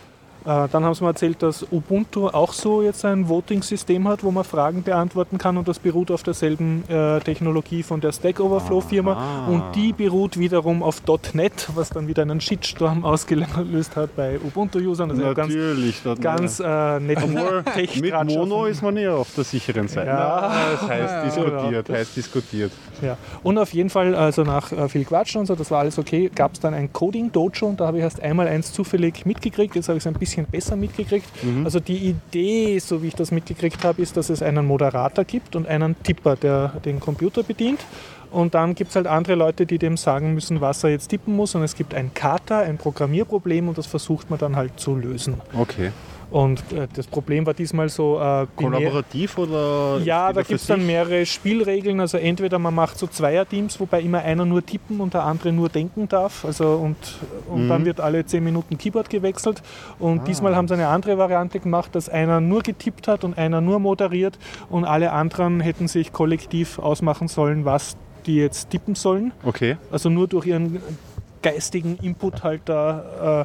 Speaker 1: Dann haben sie mir erzählt, dass Ubuntu auch so jetzt ein Voting-System hat, wo man Fragen beantworten kann und das beruht auf derselben Technologie von der Stack Overflow-Firma und die beruht wiederum auf .NET, was dann wieder einen Shitstorm ausgelöst hat bei Ubuntu-Usern. Also
Speaker 2: Natürlich.
Speaker 1: ganz netten
Speaker 2: Mit Mono ist man eher auf der sicheren Seite.
Speaker 1: Ja,
Speaker 2: das heißt diskutiert.
Speaker 1: Ja. Und auf jeden Fall, also nach viel Quatschen und so, das war alles okay, gab es dann ein Coding-Dojo und da habe ich erst einmal eins zufällig mitgekriegt, jetzt habe ich es ein bisschen besser mitgekriegt. Also die Idee, so wie ich das mitgekriegt habe, ist, dass es einen Moderator gibt und einen Tipper, der den Computer bedient. Und dann gibt es halt andere Leute, die dem sagen müssen, was er jetzt tippen muss. Und es gibt ein Kata, ein Programmierproblem und das versucht man dann halt zu lösen.
Speaker 2: Okay.
Speaker 1: Und das Problem war diesmal so
Speaker 2: kollaborativ oder?
Speaker 1: Ja, da gibt es dann mehrere Spielregeln. Also entweder man macht so Zweierteams, wobei immer einer nur tippen und der andere nur denken darf. Also und dann wird alle 10 Minuten Keyboard gewechselt. Und diesmal haben sie eine andere Variante gemacht, dass einer nur getippt hat und einer nur moderiert und alle anderen hätten sich kollektiv ausmachen sollen, was die jetzt tippen sollen.
Speaker 2: Okay.
Speaker 1: Also nur durch ihren geistigen Input halt da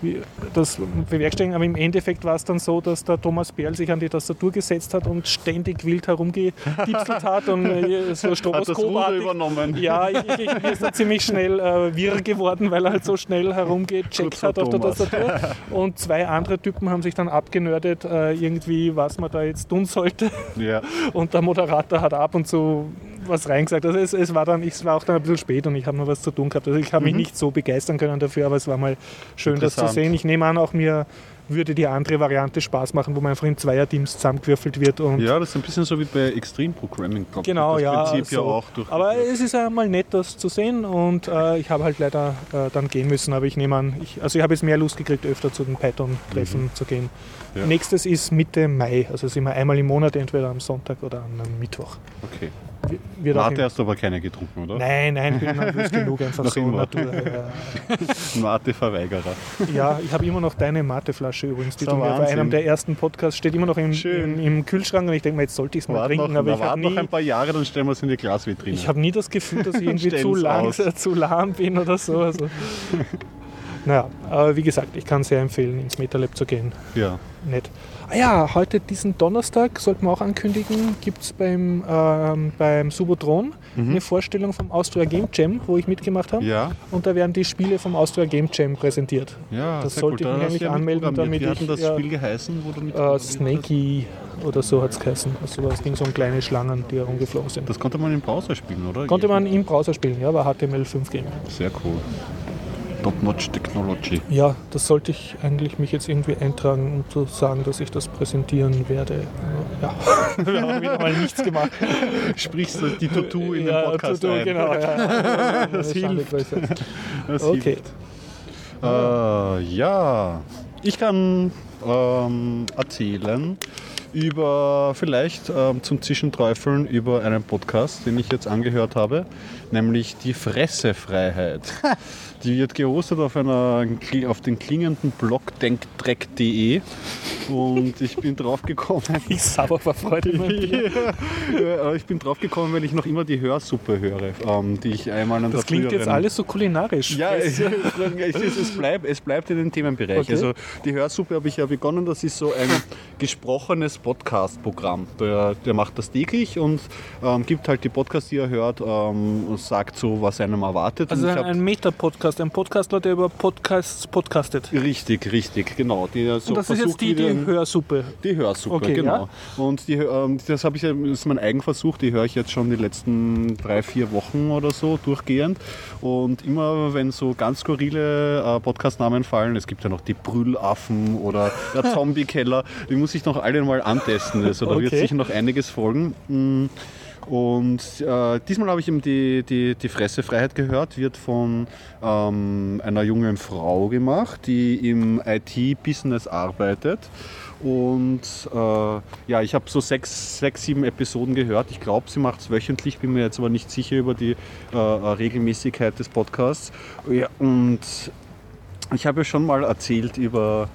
Speaker 1: das bewerkstelligen. Aber im Endeffekt war es dann so, dass der Thomas Berl sich an die Tastatur gesetzt hat und ständig wild herumgetipselt hat und so stroboskopartig.
Speaker 2: Übernommen.
Speaker 1: Ja, mir ist da ziemlich schnell wirr geworden, weil er halt so schnell herumgecheckt hat auf der Tastatur. Und 2 andere Typen haben sich dann abgenördet, irgendwie, was man da jetzt tun sollte.
Speaker 2: Ja.
Speaker 1: Und der Moderator hat ab und zu was reingesagt. Also es war auch dann ein bisschen spät und ich habe noch was zu tun gehabt. Also ich habe mich nicht so begeistern können dafür, aber es war mal schön, das zu sehen. Ich nehme an, auch mir würde die andere Variante Spaß machen, wo man einfach in Zweierteams zusammengewürfelt wird. Und
Speaker 2: ja, das ist ein bisschen so wie bei Extreme Programming.
Speaker 1: Genau,
Speaker 2: das
Speaker 1: ja.
Speaker 2: Prinzip
Speaker 1: so.
Speaker 2: Ja auch durch.
Speaker 1: Aber es ist ja mal nett, das zu sehen und ich habe halt leider dann gehen müssen, aber ich nehme an, ich habe jetzt mehr Lust gekriegt, öfter zu den Python-Treffen zu gehen. Ja. Nächstes ist Mitte Mai, also sind wir einmal im Monat, entweder am Sonntag oder am Mittwoch.
Speaker 2: Okay. Mate hast du aber keine getrunken, oder?
Speaker 1: Nein, bin nervös genug, einfach so Natur.
Speaker 2: Mate-Verweigerer.
Speaker 1: Ja, ich habe immer noch deine Mate-Flasche übrigens, die
Speaker 2: du mir
Speaker 1: bei einem der ersten Podcasts steht immer noch im Kühlschrank und ich denke mir, jetzt sollte ich es mal trinken. Aber ich habe
Speaker 2: noch ein paar Jahre, dann stellen wir es in die Glasvitrine.
Speaker 1: Ich habe nie das Gefühl, dass ich irgendwie zu lahm bin oder so. Also. Naja, aber wie gesagt, ich kann sehr empfehlen, ins MetaLab zu gehen.
Speaker 2: Ja.
Speaker 1: Nett. Ja, heute diesen Donnerstag, sollten wir auch ankündigen, gibt es beim Subotron eine Vorstellung vom Austria Game Jam, wo ich mitgemacht habe.
Speaker 2: Ja.
Speaker 1: Und da werden die Spiele vom Austria Game Jam präsentiert.
Speaker 2: Ja,
Speaker 1: das sollte ich mich eigentlich anmelden, damit
Speaker 2: Wie hat denn das Spiel geheißen?
Speaker 1: Snakey oder so hat es geheißen. Also es ging so um kleine Schlangen, die herumgeflogen sind.
Speaker 2: Das konnte man im Browser spielen, oder?
Speaker 1: Konnte man im Browser spielen, ja, war HTML5-Game.
Speaker 2: Sehr cool. Top-Notch Technology.
Speaker 1: Ja, das sollte ich eigentlich mich jetzt irgendwie eintragen, um zu sagen, dass ich das präsentieren werde. Ja, wir haben wieder mal nichts gemacht.
Speaker 2: Sprichst du die Tutu in den Podcast ein?
Speaker 1: Genau, ja. Das hilft. Okay.
Speaker 2: Ja, ich kann erzählen über vielleicht zum Zwischenträufeln über einen Podcast, den ich jetzt angehört habe, nämlich die Fressefreiheit. Die wird gehostet auf den klingenden Blog denkdreck.de und ich bin drauf gekommen.
Speaker 1: Ich sauber vor Freude.
Speaker 2: Ich bin drauf gekommen, weil ich noch immer die Hörsuppe höre, die ich einmal an der
Speaker 1: Das klingt jetzt alles so kulinarisch.
Speaker 2: Ja, es bleibt in den Themenbereich.
Speaker 1: Okay.
Speaker 2: Also die Hörsuppe habe ich ja begonnen, das ist so ein gesprochenes Podcast-Programm. Der macht das täglich und gibt halt die Podcasts, die er hört, und sagt so, was einem erwartet.
Speaker 1: Also ein Meta-Podcast, ein Podcastler, der über Podcasts podcastet.
Speaker 2: Richtig, genau.
Speaker 1: Und das ist jetzt die Hörsuppe?
Speaker 2: Die Hörsuppe,
Speaker 1: okay,
Speaker 2: genau. Ja. Und das ist mein Eigenversuch, die höre ich jetzt schon die letzten 3-4 Wochen oder so durchgehend. Und immer, wenn so ganz skurrile Podcast-Namen fallen, es gibt ja noch die Brüllaffen oder der Zombie-Keller, die muss ich noch alle mal antesten. Also da wird sicher noch einiges folgen. Und diesmal habe ich eben die Fressefreiheit gehört, wird von einer jungen Frau gemacht, die im IT-Business arbeitet. Und ich habe so 6-7 Episoden gehört. Ich glaube, sie macht es wöchentlich, bin mir jetzt aber nicht sicher über die Regelmäßigkeit des Podcasts. Ja, und Ich habe ja schon mal erzählt über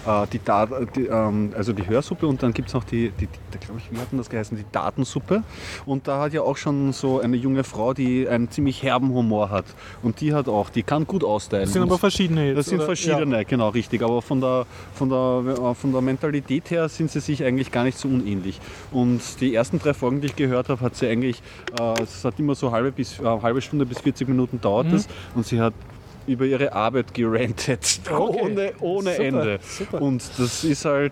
Speaker 2: die Hörsuppe und dann gibt es noch die glaube ich, wie hat denn das geheißen, die Datensuppe. Und da hat ja auch schon so eine junge Frau, die einen ziemlich herben Humor hat. Und die kann gut austeilen.
Speaker 1: Das sind aber verschiedene jetzt,
Speaker 2: Das sind
Speaker 1: oder?
Speaker 2: verschiedene, genau, richtig. Aber von der Mentalität her sind sie sich eigentlich gar nicht so unähnlich. Und die ersten 3 Folgen, die ich gehört habe, hat sie eigentlich, es hat immer so halbe Stunde bis 40 Minuten dauert es. Und sie hat über ihre Arbeit gerantet,
Speaker 1: Okay.
Speaker 2: ohne
Speaker 1: Super,
Speaker 2: Ende.
Speaker 1: super.
Speaker 2: Und das ist halt,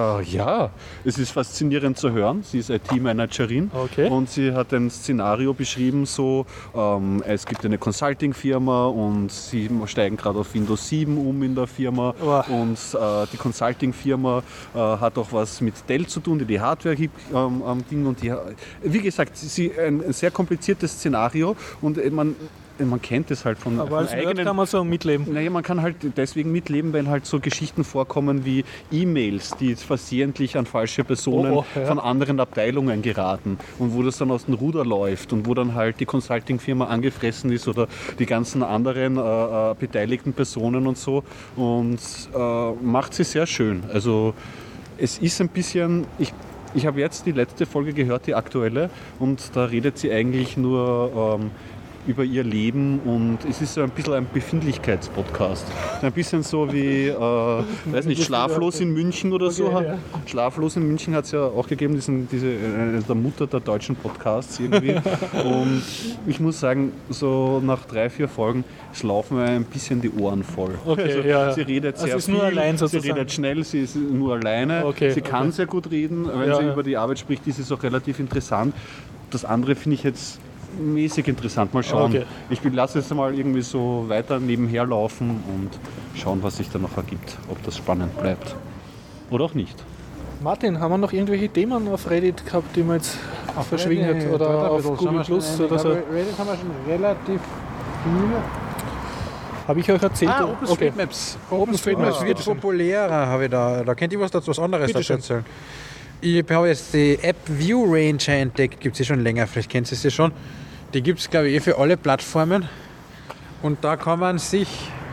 Speaker 2: es ist faszinierend zu hören. Sie ist IT-Managerin
Speaker 1: Okay.
Speaker 2: und sie hat ein Szenario beschrieben, so es gibt eine Consulting-Firma und sie steigen gerade auf Windows 7 um in der Firma
Speaker 1: Wow.
Speaker 2: und die Consulting-Firma hat auch was mit Dell zu tun, die Hardware gibt am Ding und wie gesagt, ein sehr kompliziertes Szenario und man kennt es halt von
Speaker 1: Aber als Nerd
Speaker 2: eigenen...
Speaker 1: kann man so mitleben.
Speaker 2: Naja, man kann halt deswegen mitleben, wenn halt so Geschichten vorkommen wie E-Mails, die versehentlich an falsche Personen
Speaker 1: ja.
Speaker 2: von anderen Abteilungen geraten und wo das dann aus dem Ruder läuft und wo dann halt die Consulting-Firma angefressen ist oder die ganzen anderen beteiligten Personen und so und macht sie sehr schön. Also es ist ein bisschen... Ich habe jetzt die letzte Folge gehört, die aktuelle, und da redet sie eigentlich nur... über ihr Leben und es ist so ein bisschen ein Befindlichkeitspodcast. Ein bisschen so wie, weiß nicht, Schlaflos in München oder so.
Speaker 1: Okay, ja.
Speaker 2: Schlaflos in München hat es ja auch gegeben, der Mutter der deutschen Podcasts irgendwie. Und ich muss sagen, so nach 3-4 Folgen schlafen mir ein bisschen die Ohren voll.
Speaker 1: Okay,
Speaker 2: also,
Speaker 1: ja.
Speaker 2: sie redet
Speaker 1: Also
Speaker 2: sehr
Speaker 1: ist
Speaker 2: viel,
Speaker 1: nur allein
Speaker 2: sie
Speaker 1: sozusagen.
Speaker 2: redet schnell, sie ist nur alleine,
Speaker 1: Okay,
Speaker 2: sie kann sehr gut reden, wenn
Speaker 1: Ja,
Speaker 2: sie
Speaker 1: ja.
Speaker 2: über die Arbeit spricht, ist es auch relativ interessant. Das andere finde ich jetzt mäßig interessant. Mal schauen.
Speaker 1: Okay.
Speaker 2: Ich lasse es mal irgendwie so weiter nebenher laufen und schauen, was sich da noch ergibt. Ob das spannend bleibt. Oder auch nicht.
Speaker 1: Martin, haben wir noch irgendwelche Themen auf Reddit gehabt, die wir jetzt verschwiegen hat? Oder auf Google Plus oder so?
Speaker 3: Reddit haben wir schon relativ viele.
Speaker 1: Habe ich euch erzählt?
Speaker 3: OpenStreetMaps. OpenStreetMaps wird populärer, habe ich da. Da kennt ihr was anderes
Speaker 1: Bitte
Speaker 3: dazu
Speaker 1: schön.
Speaker 3: erzählen. Ich habe jetzt die App View Ranger entdeckt, gibt es schon länger, vielleicht kennt ihr sie schon. Die gibt es, glaube ich, für alle Plattformen. Und da kann man sich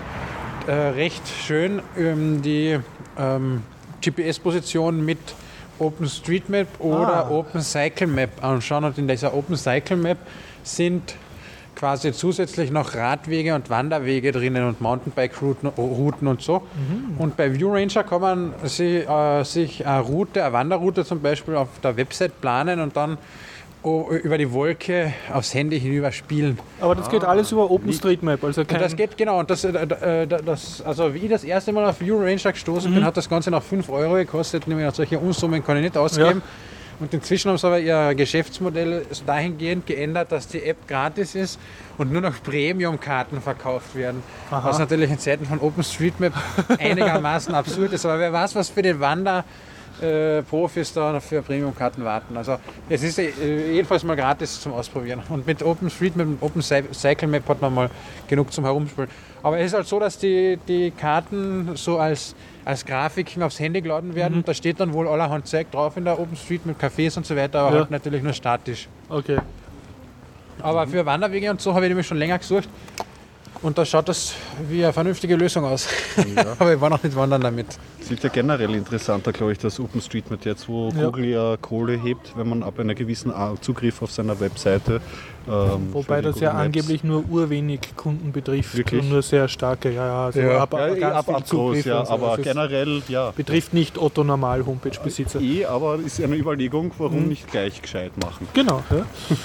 Speaker 3: recht schön die GPS-Position mit OpenStreetMap oder OpenCycleMap anschauen. Und in dieser OpenCycleMap sind quasi zusätzlich noch Radwege und Wanderwege drinnen und Mountainbike-Routen und so. Und bei ViewRanger kann man sich eine Wanderroute zum Beispiel auf der Website planen und dann über die Wolke aufs Handy hinüber spielen.
Speaker 1: Aber das geht alles über OpenStreetMap. Also
Speaker 3: Und das geht, genau. Und also wie ich das erste Mal auf ViewRanger gestoßen bin, hat das Ganze noch 5 € gekostet. Nämlich solche Unsummen kann ich nicht ausgeben.
Speaker 1: Ja.
Speaker 3: Und inzwischen haben sie aber ihr Geschäftsmodell dahingehend geändert, dass die App gratis ist und nur noch Premium-Karten verkauft werden.
Speaker 1: Aha.
Speaker 3: Was natürlich in Zeiten von OpenStreetMap einigermaßen absurd ist. Aber wer weiß, was für den Wanderprofis da für Premium-Karten warten. Also es ist jedenfalls mal gratis zum Ausprobieren. Und mit OpenStreetMap und OpenCycleMap hat man mal genug zum Herumspielen. Aber es ist halt so, dass die Karten so als Grafiken aufs Handy geladen werden. Da steht dann wohl allerhand Zeug drauf in der OpenStreetMap, Cafés und so weiter, aber halt natürlich nur statisch.
Speaker 1: Okay.
Speaker 3: Aber für Wanderwege und so habe ich nämlich schon länger gesucht. Und da schaut das wie eine vernünftige Lösung aus.
Speaker 2: Ja.
Speaker 3: Aber ich war noch nicht wandern damit.
Speaker 2: Es wird ja generell interessanter, glaube ich, das OpenStreetMap jetzt, wo Google ja Kohle hebt, wenn man ab einer gewissen Zugriff auf seiner Webseite.
Speaker 1: Wobei das ja angeblich nur urwenig Kunden betrifft.
Speaker 2: Wirklich?
Speaker 1: Und nur sehr starke, also
Speaker 2: ab
Speaker 1: ganz viel
Speaker 2: groß,
Speaker 1: Zugriff
Speaker 2: ja,
Speaker 1: und so.
Speaker 2: aber
Speaker 1: Das ist-
Speaker 2: generell, ja.
Speaker 1: betrifft nicht Otto-Normal-Homepage-Besitzer.
Speaker 2: Aber ist eine Überlegung, warum nicht gleich gescheit machen.
Speaker 1: Genau. Ja.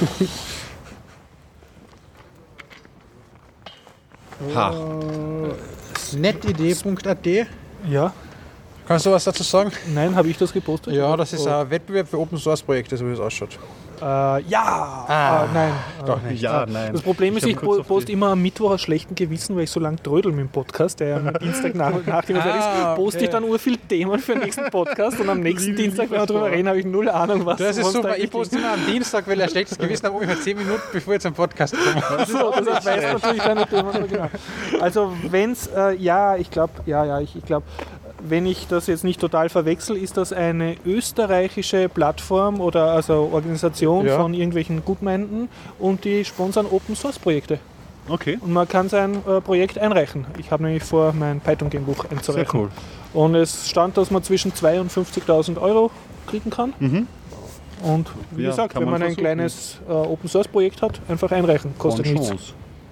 Speaker 2: Ha.
Speaker 3: Netidee.at.
Speaker 1: Ja.
Speaker 3: Kannst du was dazu sagen?
Speaker 1: Nein, habe ich das gepostet?
Speaker 3: Ja, das ist ein Wettbewerb für Open Source Projekte, so wie es ausschaut.
Speaker 1: Ja! Nein.
Speaker 3: Doch nicht.
Speaker 2: Ja, nein.
Speaker 1: Das Problem ist, ich
Speaker 2: hab kurz auf
Speaker 1: poste immer am Mittwoch aus schlechtem Gewissen, weil ich so lange trödel mit dem Podcast, der ja am Dienstag nachdem er fertig ist, poste ich dann urviel Themen für den nächsten Podcast und am nächsten Dienstag, wenn wir drüber reden, habe ich null Ahnung, was
Speaker 3: Das ist
Speaker 1: was da
Speaker 3: super. Ich
Speaker 1: eigentlich
Speaker 3: poste immer am Dienstag, weil ich ein schlechtes Gewissen habe, ungefähr 10 Minuten, bevor ich zum Podcast komme.
Speaker 1: so, das weiß natürlich keine Themen. Genau. Also wenn es, ich glaube, wenn ich das jetzt nicht total verwechsel, ist das eine österreichische Plattform oder also Organisation
Speaker 3: Ja.
Speaker 1: von irgendwelchen Gutmeinten und die sponsern Open Source Projekte.
Speaker 2: Okay.
Speaker 1: und man kann sein Projekt einreichen. Ich habe nämlich vor, mein Python-Game-Buch einzureichen.
Speaker 2: Sehr cool.
Speaker 1: Und es stand, dass man zwischen 2.000 und 50.000 Euro kriegen kann.
Speaker 2: Mhm.
Speaker 1: Und wie
Speaker 2: Ja,
Speaker 1: gesagt,
Speaker 2: kann
Speaker 1: wenn
Speaker 2: man
Speaker 1: man ein
Speaker 2: versuchen.
Speaker 1: kleines Open-Source-Projekt hat, einfach einreichen. Kostet nichts.
Speaker 2: Chance.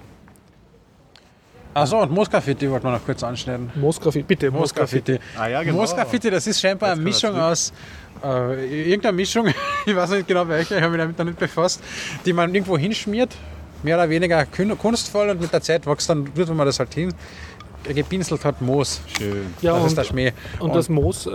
Speaker 3: Achso, und Moosgraffiti wollten wir noch kurz anschneiden.
Speaker 1: Moosgraffiti, bitte, Moosgraffiti.
Speaker 2: Ah ja, genau.
Speaker 3: Moosgraffiti, das ist scheinbar eine
Speaker 2: Jetzt
Speaker 3: Mischung
Speaker 2: kommt er
Speaker 3: aus irgendeiner Mischung, ich weiß nicht genau welche, ich habe mich damit noch nicht befasst, die man irgendwo hinschmiert, mehr oder weniger kunstvoll, und mit der Zeit wächst dann, wird man das halt hin, gepinselt hat Moos.
Speaker 2: Schön.
Speaker 1: Ja,
Speaker 3: Das ist der
Speaker 1: und,
Speaker 3: Schmäh.
Speaker 1: und das Moos,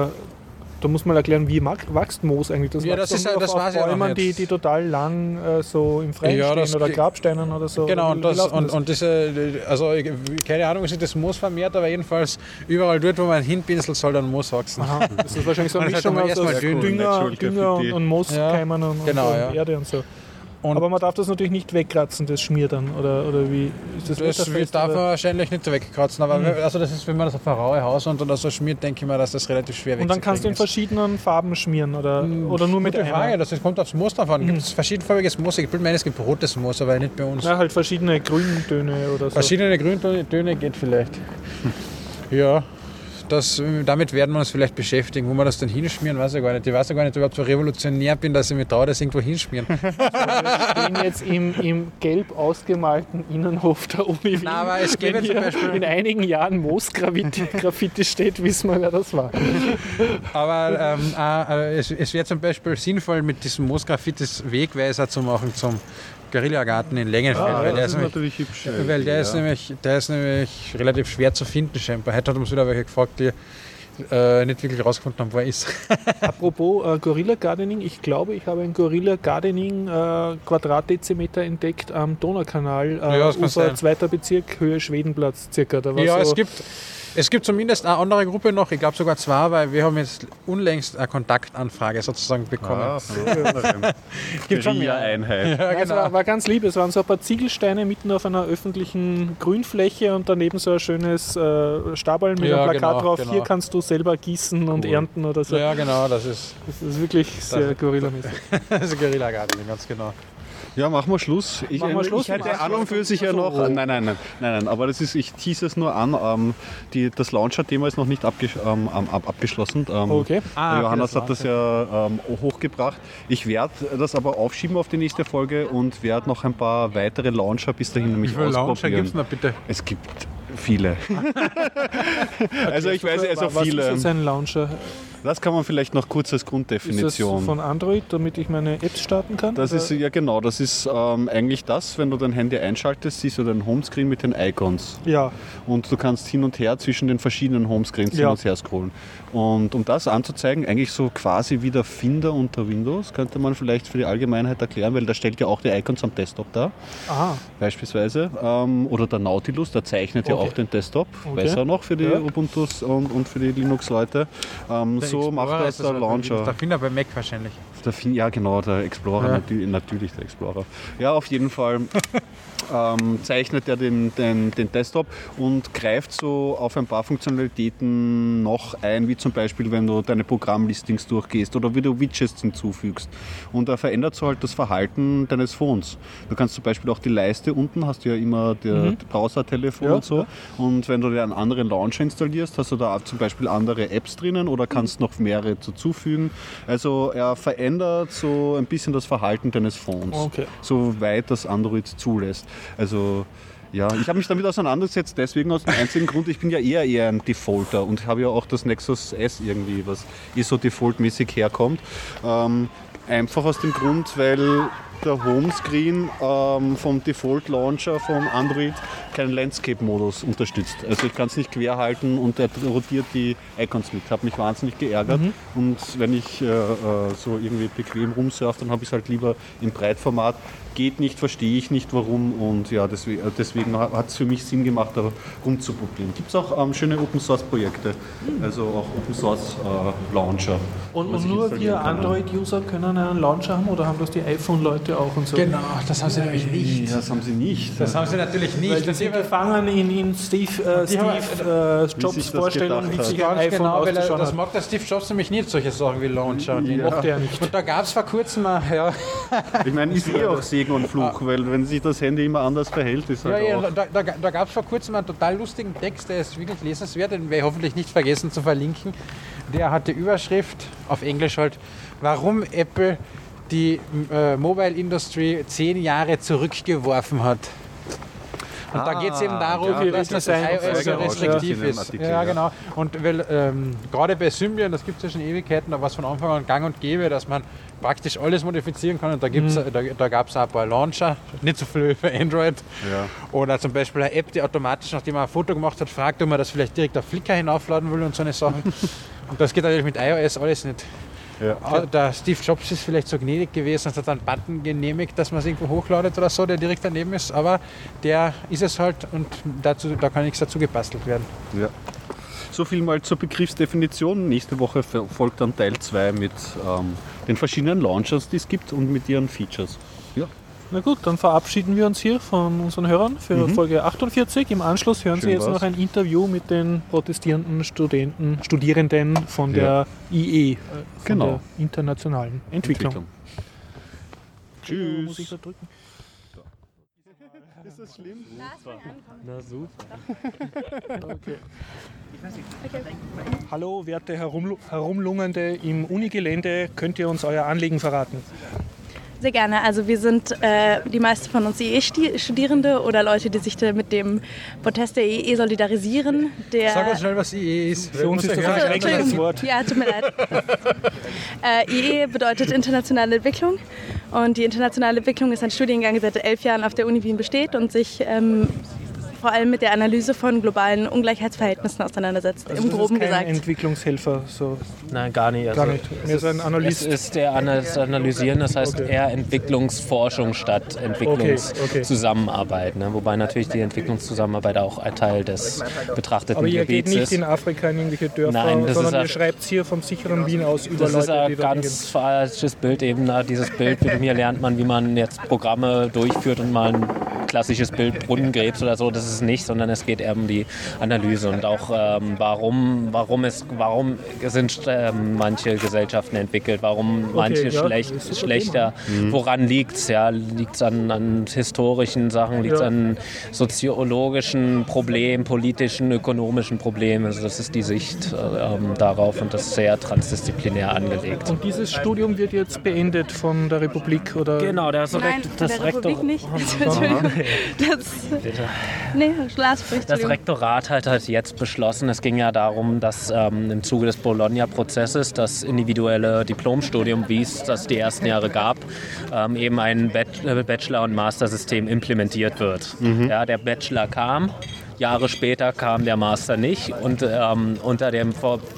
Speaker 1: da muss man erklären, wie wächst Moos eigentlich?
Speaker 3: Ja,
Speaker 1: wächst
Speaker 3: das ist
Speaker 1: doch
Speaker 3: ja-
Speaker 1: nur
Speaker 3: das
Speaker 1: auf
Speaker 3: weiß ich auch
Speaker 1: Bäumen,
Speaker 3: nicht.
Speaker 1: die total lang so im Freien
Speaker 3: Ja, das
Speaker 1: stehen oder
Speaker 3: ge-
Speaker 1: Grabsteinen oder so.
Speaker 3: Genau,
Speaker 1: Wie
Speaker 3: und, das,
Speaker 1: läuft denn
Speaker 3: und diese, also keine Ahnung, wie sich das Moos vermehrt, aber jedenfalls überall dort, wo man hinpinselt, soll dann Moos wachsen.
Speaker 1: Aha, das ist wahrscheinlich so eine
Speaker 3: Und das
Speaker 1: Mischung
Speaker 3: hat man
Speaker 1: aus
Speaker 3: erstmal dünn.
Speaker 1: Dünger,
Speaker 2: Natural
Speaker 1: Dünger
Speaker 2: Graffiti.
Speaker 1: und Mooskeimen und,
Speaker 3: genau,
Speaker 1: und
Speaker 3: ja.
Speaker 1: Erde und so.
Speaker 3: Und
Speaker 1: Aber man darf das natürlich nicht wegkratzen, das Schmier dann, oder wie? Ist das
Speaker 3: das
Speaker 1: wetterfest,
Speaker 3: darf man
Speaker 1: oder?
Speaker 3: wahrscheinlich nicht wegkratzen, aber also das ist, wenn man das auf ein raue Haus oder so schmiert, denke ich mal, dass das relativ schwer
Speaker 1: Und dann kannst du in
Speaker 3: wegzukriegen
Speaker 1: verschiedenen Farben schmieren, oder nur mit
Speaker 3: Gute
Speaker 1: einer?
Speaker 3: Frage, das kommt aufs Moos drauf an. Gibt es verschiedenfarbiges Moos? Ich meine, es gibt rotes Moos, aber nicht bei uns.
Speaker 1: Ja, halt verschiedene Grüntöne oder so.
Speaker 3: Verschiedene Grüntöne geht vielleicht. Ja, damit werden wir uns vielleicht beschäftigen. Wo wir das dann hinschmieren, weiß ich gar nicht. Ich weiß ja gar nicht, ob ich überhaupt so revolutionär bin, dass ich mir traue, das irgendwo hinschmieren.
Speaker 1: Wir stehen jetzt im gelb ausgemalten Innenhof der Uni Wien.
Speaker 3: Nein, aber es gäbe
Speaker 1: Wenn
Speaker 3: zum
Speaker 1: hier
Speaker 3: Beispiel-
Speaker 1: in einigen Jahren Moosgraffiti steht, wissen wir, wer das war.
Speaker 3: Aber es wäre zum Beispiel sinnvoll, mit diesem Moosgraffitis Wegweiser zu machen zum Guerillagarten in Längenfeld.
Speaker 2: Ah,
Speaker 3: weil der
Speaker 2: das
Speaker 3: ist
Speaker 2: ist
Speaker 3: nämlich,
Speaker 2: natürlich hübsch.
Speaker 3: weil der ist, nämlich relativ schwer zu finden scheinbar. Heute hat uns wieder welche gefragt, die nicht wirklich rausgefunden haben, wo er ist.
Speaker 1: Apropos Guerilla Gardening, ich glaube, ich habe ein Guerilla Gardening Quadratdezimeter entdeckt am Donaukanal,
Speaker 3: das kann
Speaker 1: Ufer
Speaker 3: sein.
Speaker 1: 2. Bezirk, Höhe Schwedenplatz circa. Da war
Speaker 3: Ja,
Speaker 1: so,
Speaker 3: es gibt zumindest eine andere Gruppe noch, ich glaube sogar zwei, weil wir haben jetzt unlängst eine Kontaktanfrage sozusagen bekommen.
Speaker 2: Ah, von anderen.
Speaker 3: Gibt schon mehr.
Speaker 2: Einheit.
Speaker 3: Ja,
Speaker 1: Es war ganz lieb, es waren so ein paar Ziegelsteine mitten auf einer öffentlichen Grünfläche und daneben so ein schönes Stabal mit
Speaker 3: Ja,
Speaker 1: einem Plakat
Speaker 3: genau,
Speaker 1: drauf.
Speaker 3: genau.
Speaker 1: Hier kannst du selber gießen und
Speaker 2: Cool.
Speaker 1: ernten oder so.
Speaker 3: Ja, genau, das ist
Speaker 1: Wirklich sehr Guerilla-mäßig.
Speaker 3: Guerillagarten, ganz genau.
Speaker 2: Ja, machen wir Schluss.
Speaker 1: Machen wir Schluss?
Speaker 2: Ich hätte
Speaker 1: Machen
Speaker 2: an
Speaker 1: wir
Speaker 2: und für sich ja
Speaker 1: Schluss.
Speaker 2: noch. Nein, aber das ist, ich tease es nur an. Das Launcher-Thema ist noch nicht abgeschlossen.
Speaker 1: Okay.
Speaker 2: Der Johannes hat das ja hochgebracht. Ich werde das aber aufschieben auf die nächste Folge und werde noch ein paar weitere Launcher bis dahin nämlich
Speaker 3: Wie viele Launcher
Speaker 2: ausprobieren.
Speaker 3: gibt es noch bitte?
Speaker 2: Es gibt viele. Also ich weiß also
Speaker 1: Was
Speaker 2: viele.
Speaker 1: ist jetzt ein Launcher?
Speaker 2: Das kann man vielleicht noch kurz als
Speaker 1: Ist das
Speaker 2: Grunddefinition.
Speaker 1: von Android, damit ich meine Apps starten kann?
Speaker 2: Das
Speaker 1: oder?
Speaker 2: ist ja genau, das ist eigentlich das, wenn du dein Handy einschaltest, siehst du dein Homescreen mit den Icons
Speaker 1: Ja,
Speaker 2: und du kannst hin und her zwischen den verschiedenen Homescreens hin
Speaker 1: Ja.
Speaker 2: und her scrollen. Und um das anzuzeigen, eigentlich so quasi wie der Finder unter Windows, könnte man vielleicht für die Allgemeinheit erklären, weil der stellt ja auch die Icons am Desktop dar,
Speaker 1: aha.
Speaker 2: beispielsweise. Oder der Nautilus, der zeichnet ja
Speaker 1: Okay.
Speaker 2: auch den Desktop,
Speaker 1: Okay.
Speaker 2: weiß er noch für die
Speaker 1: Ja.
Speaker 2: Ubuntus und für die Linux-Leute. So macht das der Launcher.
Speaker 3: Der Finder bei Mac wahrscheinlich.
Speaker 2: Ja, genau, der Explorer,
Speaker 3: Ja.
Speaker 2: natürlich der Explorer. Ja, auf jeden Fall zeichnet er den Desktop und greift so auf ein paar Funktionalitäten noch ein, wie zum Beispiel, wenn du deine Programmlistings durchgehst oder wie du Widgets hinzufügst. Und er verändert so halt das Verhalten deines Phones. Du kannst zum Beispiel auch die Leiste unten, hast du ja immer der Browser-Telefon
Speaker 1: Ja,
Speaker 2: und so. Und wenn du dir einen anderen Launcher installierst, hast du da zum Beispiel andere Apps drinnen oder kannst noch mehrere dazufügen. Also er verändert so ein bisschen das Verhalten deines Phones,
Speaker 1: Okay.
Speaker 2: soweit das Android zulässt. Also ja, ich habe mich damit auseinandergesetzt, deswegen aus dem einzigen Grund, ich bin ja eher ein Defaulter und habe ja auch das Nexus S irgendwie, was so defaultmäßig herkommt. Einfach aus dem Grund, weil der Homescreen vom Default Launcher vom Android keinen Landscape-Modus unterstützt. Also ich kann es nicht quer halten und er rotiert die Icons mit. Hat mich wahnsinnig geärgert. Und wenn ich so irgendwie bequem rumsurfe, dann habe ich es halt lieber im Breitformat. Geht nicht, verstehe ich nicht warum und ja, deswegen hat es für mich Sinn gemacht, da rumzuprobieren. Gibt es auch schöne Open-Source-Projekte, also auch Open-Source-Launcher.
Speaker 1: Und nur wir Android-User können einen Launcher haben oder haben das die iPhone-Leute Leute auch und so.
Speaker 3: Genau, das haben sie nämlich nicht.
Speaker 2: Das haben sie nicht.
Speaker 3: Das haben sie natürlich nicht.
Speaker 1: Weil die sind gefangen in Steve Jobs Vorstellung, wie sich ein
Speaker 3: Ganz
Speaker 1: iPhone
Speaker 3: genau, weil
Speaker 1: auszuschauen
Speaker 3: das
Speaker 1: hat.
Speaker 3: mag der Steve Jobs nämlich nicht, solche Sachen wie Launcher.
Speaker 1: Mochte er nicht.
Speaker 3: Und da gab es vor kurzem ja,
Speaker 2: Ich meine, ist auch Segen und Fluch, weil wenn sich das Handy immer anders verhält, ist halt auch...
Speaker 3: da gab es vor kurzem einen total lustigen Text, der ist wirklich lesenswert, den werde ich hoffentlich nicht vergessen zu verlinken. Der hat die Überschrift, auf Englisch halt, warum Apple die Mobile Industry 10 Jahre zurückgeworfen hat. Und da geht es eben darum, dass das iOS so restriktiv ist. Ja, genau. Und weil gerade bei Symbian, das gibt es ja schon Ewigkeiten, da war es von Anfang an gang und gäbe, dass man praktisch alles modifizieren kann. Und da, da gab es auch ein paar Launcher, nicht so viel für Android. Ja. Oder zum Beispiel eine App, die automatisch, nachdem man ein Foto gemacht hat, fragt, ob man das vielleicht direkt auf Flickr hinaufladen will und so eine Sachen. Und das geht natürlich mit iOS alles nicht. Ja. Der Steve Jobs ist vielleicht so gnädig gewesen und hat einen Button genehmigt, dass man es irgendwo hochladet oder so, der direkt daneben ist, aber der ist es halt und da kann nichts dazu gebastelt werden.
Speaker 2: Ja. So viel mal zur Begriffsdefinition. Nächste Woche folgt dann Teil 2 mit den verschiedenen Launchers, die es gibt und mit ihren Features. Ja.
Speaker 1: Na gut, dann verabschieden wir uns hier von unseren Hörern für Folge 48. Im Anschluss hören Sie jetzt noch ein Interview mit den protestierenden Studierenden von der IE, von der internationalen Entwicklung.
Speaker 2: Tschüss.
Speaker 1: Muss ich da drücken?
Speaker 2: Ist das schlimm?
Speaker 1: Na super. Okay. Hallo, werte Herumlungernde im Unigelände, könnt ihr uns euer Anliegen verraten?
Speaker 4: Sehr gerne. Also wir sind die meisten von uns IE-Studierende oder Leute, die sich mit dem Protest der IE solidarisieren.
Speaker 3: Sag uns schnell, was IE ist.
Speaker 1: Für uns ist das ein englisches Wort.
Speaker 4: Ja, tut mir leid. IE bedeutet internationale Entwicklung. Und die internationale Entwicklung ist ein Studiengang, der seit 11 Jahren auf der Uni Wien besteht und sich vor allem mit der Analyse von globalen Ungleichheitsverhältnissen auseinandersetzt,
Speaker 1: Also
Speaker 4: im Groben
Speaker 1: gesagt.
Speaker 4: gesagt.
Speaker 1: Kein Entwicklungshelfer? So.
Speaker 5: Nein, gar nicht. Also
Speaker 1: gar nicht. Mehr so ein Analyst.
Speaker 5: Es ist der Analysieren, das heißt eher Entwicklungsforschung statt Entwicklungszusammenarbeit. Ne? Wobei natürlich die Entwicklungszusammenarbeit auch ein Teil des betrachteten
Speaker 1: Aber ihr
Speaker 5: Gebiets
Speaker 1: geht nicht
Speaker 5: ist.
Speaker 1: in Afrika in irgendwelche Dörfer,
Speaker 5: Nein,
Speaker 1: sondern ihr schreibt hier vom sicheren Wien aus über
Speaker 5: das
Speaker 1: Leute,
Speaker 5: ist ein
Speaker 1: die
Speaker 5: ganz falsches Bild eben. Dieses Bild, mit mir lernt man, wie man jetzt Programme durchführt und mal ein klassisches Bild Brunnengräbs oder so, das ist es nicht, sondern es geht eher um die Analyse und auch warum sind manche Gesellschaften entwickelt, warum manche schlechter, woran liegt es? Ja? Liegt es an historischen Sachen, liegt es an soziologischen Problemen, politischen, ökonomischen Problemen? Also das ist die Sicht darauf und das ist sehr transdisziplinär angelegt.
Speaker 1: Und dieses Studium wird jetzt beendet von der Republik? Oder?
Speaker 5: Genau, das
Speaker 4: Republik nicht. Entschuldigung.
Speaker 5: Das Rektorat hat jetzt beschlossen, es ging ja darum, dass im Zuge des Bologna-Prozesses das individuelle Diplomstudium, wie es das die ersten Jahre gab, eben ein Bachelor- und Master-System implementiert wird. Ja, der Bachelor kam, Jahre später kam der Master nicht und unter dem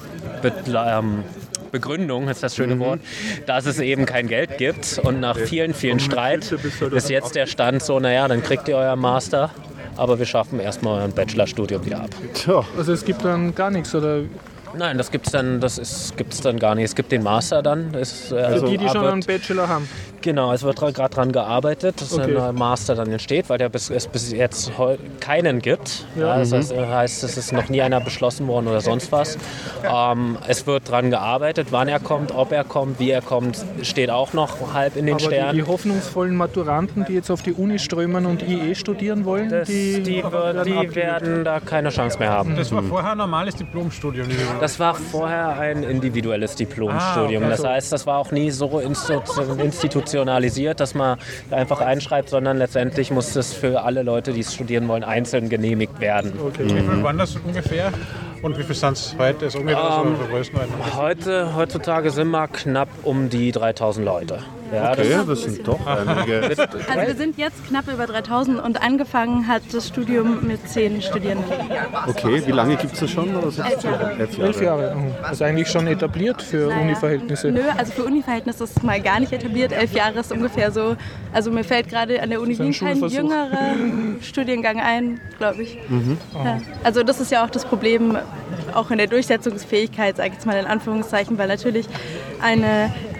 Speaker 5: Begründung ist das schöne Wort, dass es eben kein Geld gibt und nach vielen Streit ist jetzt der Stand so, naja, dann kriegt ihr euren Master, aber wir schaffen erstmal euer Bachelorstudium wieder ab.
Speaker 1: Also es gibt dann gar nichts, oder?
Speaker 5: Nein, das gibt's dann gar nicht. Es gibt den Master dann.
Speaker 1: Für die schon einen Bachelor haben?
Speaker 5: Genau, es wird gerade dran gearbeitet, dass ein Master dann entsteht, weil es bis jetzt keinen gibt. Ja, das heißt, es ist noch nie einer beschlossen worden oder sonst was. Es wird dran gearbeitet, wann er kommt, ob er kommt, wie er kommt, steht auch noch halb in den Sternen.
Speaker 1: Die hoffnungsvollen Maturanten, die jetzt auf die Uni strömen und IE studieren wollen, die
Speaker 5: werden da keine Chance mehr haben.
Speaker 3: Das war vorher ein normales Diplomstudium.
Speaker 5: Das war vorher ein individuelles Diplomstudium. Das heißt, das war auch nie so institutionalisiert, dass man einfach einschreibt, sondern letztendlich muss es für alle Leute, die es studieren wollen, einzeln genehmigt werden.
Speaker 3: Okay. Wie viel waren das ungefähr? Und wie viel sind es heute? Ist ungefähr
Speaker 5: heutzutage sind wir knapp um die 3000 Leute. Ja,
Speaker 2: okay, das sind doch einige.
Speaker 4: Also wir sind jetzt knapp über 3000 und angefangen hat das Studium mit 10 Studierenden.
Speaker 2: Okay, wie lange gibt es das schon?
Speaker 1: 11 Jahre. Also eigentlich schon etabliert für Uni-Verhältnisse.
Speaker 4: Nö, also für Uni-Verhältnisse ist es mal gar nicht etabliert. 11 Jahre ist ungefähr so. Also mir fällt gerade an der Uni Wien kein jüngerer Studiengang ein, glaube ich. Ja. Also das ist ja auch das Problem, auch in der Durchsetzungsfähigkeit, sage ich jetzt mal in Anführungszeichen, weil natürlich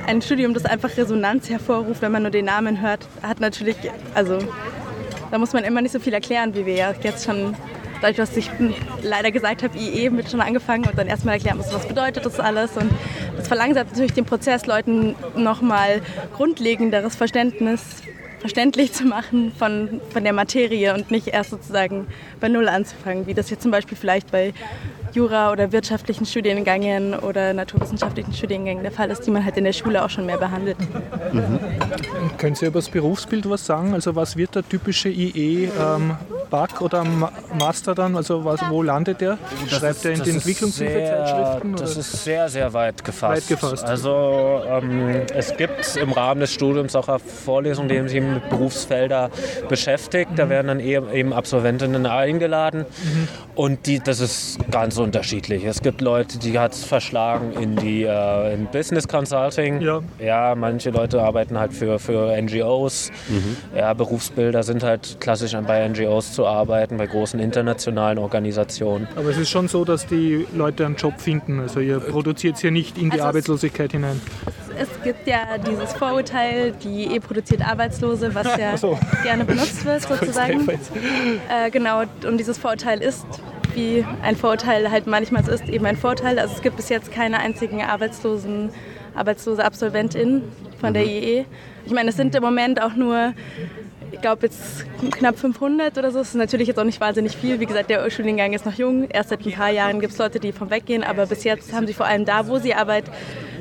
Speaker 4: ein Studium, das einfach Resonanz hervorruft, wenn man nur den Namen hört, hat natürlich, also da muss man immer nicht so viel erklären, wie wir ja jetzt schon, dadurch, dass ich leider gesagt habe, IE mit schon angefangen und dann erstmal erklären muss, was bedeutet das alles. Und das verlangsamt natürlich den Prozess, Leuten nochmal grundlegenderes verständlich zu machen von der Materie und nicht erst sozusagen bei Null anzufangen, wie das jetzt zum Beispiel vielleicht bei Jura- oder wirtschaftlichen Studiengängen oder naturwissenschaftlichen Studiengängen der Fall ist, die man halt in der Schule auch schon mehr behandelt.
Speaker 1: Können Sie über das Berufsbild was sagen? Also was wird der typische IE-Bug oder Master dann? Also wo landet der? Schreibt er in den Entwicklungshilfezeitschriften?
Speaker 5: Das ist sehr, sehr weit gefasst. Also es gibt im Rahmen des Studiums auch Vorlesungen, die sich mit Berufsfeldern beschäftigt. Da werden dann eben Absolventinnen eingeladen. Und das ist ganz unterschiedlich. Es gibt Leute, die hat es verschlagen in Business Consulting. Ja, manche Leute arbeiten halt für NGOs. Ja, Berufsbilder sind halt klassisch bei NGOs zu arbeiten, bei großen internationalen Organisationen.
Speaker 1: Aber es ist schon so, dass die Leute einen Job finden. Also ihr produziert es ja nicht in die Arbeitslosigkeit hinein.
Speaker 4: Es gibt ja dieses Vorurteil, die IE produziert Arbeitslose, was ja gerne benutzt wird sozusagen. Genau, und dieses Vorurteil ist, wie ein Vorurteil halt manchmal so ist, eben ein Vorteil. Also es gibt bis jetzt keine einzigen arbeitslose Absolventin von der IE. Ich meine, es sind im Moment auch nur, ich glaube jetzt knapp 500 oder so. Das ist natürlich jetzt auch nicht wahnsinnig viel. Wie gesagt, der Studiengang ist noch jung. Erst seit ein paar Jahren gibt es Leute, die vom Weggehen. Aber bis jetzt haben sie vor allem da, wo sie arbeiten,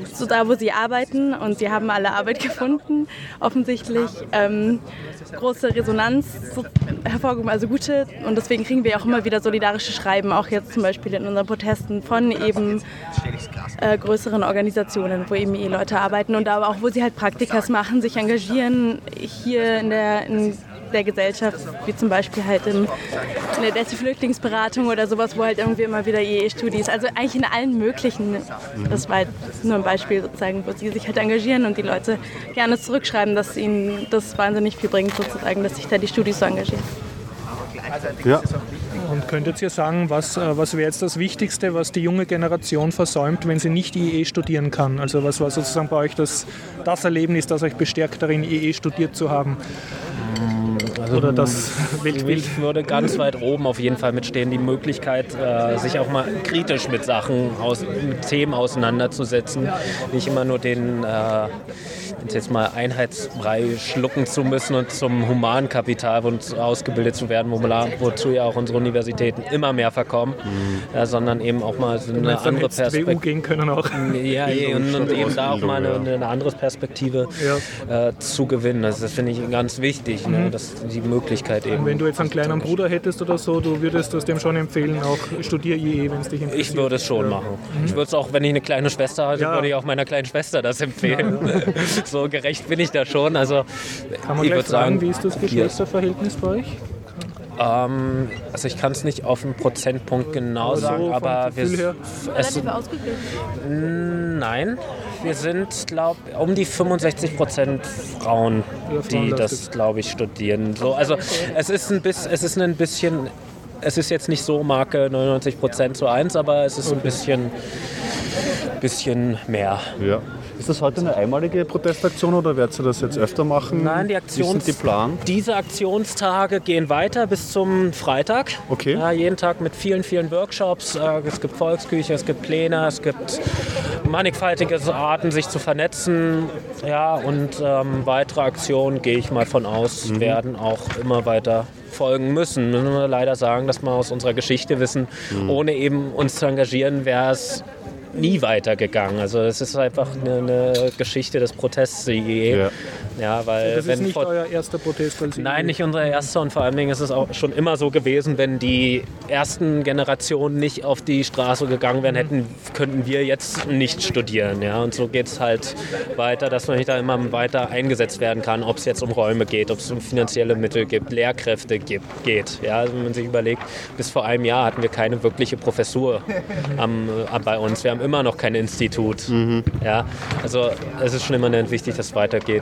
Speaker 4: und sie haben alle Arbeit gefunden, offensichtlich große Resonanz hervorgehoben, also gute. Und deswegen kriegen wir auch immer wieder solidarische Schreiben, auch jetzt zum Beispiel in unseren Protesten von eben größeren Organisationen, wo eben Leute arbeiten und aber auch, wo sie halt Praktikas machen, sich engagieren hier in der Gesellschaft, wie zum Beispiel halt in der Flüchtlingsberatung oder sowas, wo halt irgendwie immer wieder IE-Studis, also eigentlich in allen möglichen, das war halt nur ein Beispiel sozusagen, wo sie sich halt engagieren und die Leute gerne zurückschreiben, dass ihnen das wahnsinnig viel bringt sozusagen, dass sich da die Studis so engagieren.
Speaker 2: Ja.
Speaker 1: Und könntet ihr sagen, was wäre jetzt das Wichtigste, was die junge Generation versäumt, wenn sie nicht IE studieren kann? Also was war sozusagen bei euch das Erlebnis, das euch bestärkt darin, IE studiert zu haben?
Speaker 5: Also
Speaker 1: oder das Weltbild?
Speaker 5: Ich würde ganz weit oben auf jeden Fall mitstehen, die Möglichkeit, sich auch mal kritisch mit mit Themen auseinanderzusetzen. Nicht immer nur jetzt mal Einheitsbrei schlucken zu müssen und zum Humankapital ausgebildet zu werden, wozu ja auch unsere Universitäten immer mehr verkommen, sondern eben auch mal so eine andere Perspektive
Speaker 1: gehen können auch.
Speaker 5: Ja, und eben da auch mal eine andere Perspektive zu gewinnen. Also das finde ich ganz wichtig, dass die Möglichkeit eben.
Speaker 1: Und wenn du jetzt einen kleinen Bruder hättest oder so, du würdest das dem schon empfehlen, auch studier IE, wenn es dich interessiert.
Speaker 5: Ich würde es schon machen. Ich würde es auch, wenn ich eine kleine Schwester hatte, würde ich auch meiner kleinen Schwester das empfehlen. So gerecht bin ich da schon. Also,
Speaker 1: kann man gleich fragen, wie ist das Geschwisterverhältnis bei euch?
Speaker 5: Also ich kann es nicht auf einen Prozentpunkt genau sagen, aber
Speaker 4: relativ ausgeglichen.
Speaker 5: Nein, wir sind, glaube ich, um die 65% Frauen, die das, glaube ich, studieren. So, also es ist jetzt nicht so Marke 99%:1, aber es ist ein bisschen mehr.
Speaker 2: Ja. Ist das heute eine einmalige Protestaktion oder werdet ihr das jetzt öfter machen?
Speaker 5: Nein, diese Aktionstage gehen weiter bis zum Freitag.
Speaker 2: Okay.
Speaker 5: Ja, jeden Tag mit vielen, vielen Workshops. Es gibt Volksküche, es gibt Pläne, es gibt mannigfaltige Arten, sich zu vernetzen. Ja, und weitere Aktionen, gehe ich mal von aus, werden auch immer weiter folgen müssen. Müssen wir leider sagen, dass wir aus unserer Geschichte wissen, ohne eben uns zu engagieren, wäre es nie weitergegangen. Also es ist einfach eine Geschichte des Protests. Ja, weil
Speaker 1: das ist nicht euer erster Protest als IE?
Speaker 5: Nein, nicht unser erster, und vor allen Dingen ist es auch schon immer so gewesen, wenn die ersten Generationen nicht auf die Straße gegangen wären, könnten wir jetzt nicht studieren. Ja? Und so geht es halt weiter, dass man nicht da immer weiter eingesetzt werden kann, ob es jetzt um Räume geht, ob es um finanzielle Mittel gibt, Lehrkräfte geht. Ja? Also wenn man sich überlegt, bis vor einem Jahr hatten wir keine wirkliche Professur bei uns. Wir haben immer noch kein Institut. Ja? Also es ist schon immer wichtig, dass es weitergeht. Und
Speaker 1: aber ihr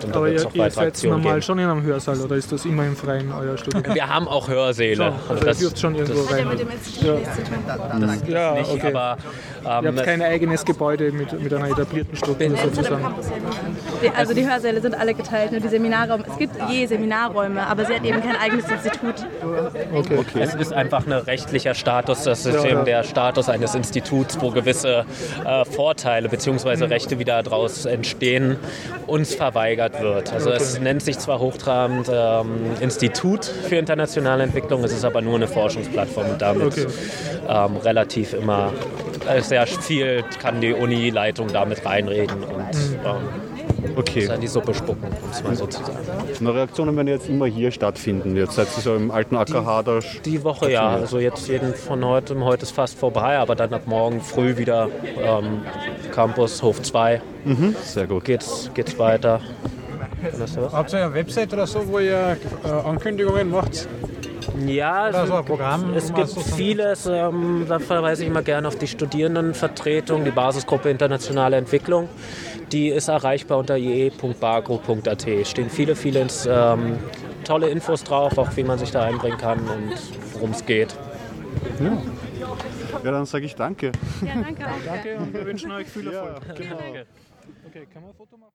Speaker 5: es auch
Speaker 1: ihr
Speaker 5: weitere
Speaker 1: seid
Speaker 5: Aktionen
Speaker 1: normal
Speaker 5: geben.
Speaker 1: schon in einem Hörsaal oder ist das immer im Freien, euer Studium?
Speaker 5: Wir haben auch Hörsäle.
Speaker 1: Also ihr dürft schon irgendwo
Speaker 4: Hat ja
Speaker 1: rein.
Speaker 4: mit dem Institut nichts zu tun.
Speaker 1: Ja,
Speaker 5: nicht,
Speaker 1: okay.
Speaker 5: aber
Speaker 1: Ihr habt kein eigenes Gebäude mit einer etablierten Struktur
Speaker 4: Das hat am
Speaker 1: sozusagen.
Speaker 4: Campus ja nicht. Also die Hörsäle sind alle geteilt, nur die Seminarräume. Es gibt Seminarräume, aber sie hat eben kein eigenes Institut.
Speaker 1: Okay.
Speaker 5: es ist einfach ein rechtlicher Status, das ist eben der Status eines Instituts, wo gewisse Vorteile bzw. Rechte, die daraus entstehen, uns verweigert wird. Also es nennt sich zwar hochtrabend Institut für internationale Entwicklung, es ist aber nur eine Forschungsplattform und damit relativ immer sehr viel kann die Uni-Leitung damit reinreden und
Speaker 2: Okay.
Speaker 5: in die Suppe spucken, um es mal so zu sagen.
Speaker 2: Und Reaktionen werden jetzt immer hier stattfinden. Jetzt seid ihr so im alten AKH da.
Speaker 5: Die Woche ja, also jetzt jeden von heute ist fast vorbei, aber dann ab morgen früh wieder Campus Hof 2
Speaker 2: Sehr gut.
Speaker 5: geht's weiter.
Speaker 3: Habt ihr eine Website oder so, wo ihr Ankündigungen macht?
Speaker 5: Ja,
Speaker 3: Oder so ein Programm?
Speaker 5: es gibt vieles, da verweise ich immer gerne auf die Studierendenvertretung, die Basisgruppe Internationale Entwicklung. Die ist erreichbar unter ie.bagro.at. Stehen viele tolle Infos drauf, auch wie man sich da einbringen kann und worum es geht.
Speaker 2: Ja, dann sage ich danke.
Speaker 4: Ja, danke auch.
Speaker 1: Danke und wir wünschen euch viel Erfolg.
Speaker 2: Genau.
Speaker 1: Okay, kann man ein Foto machen?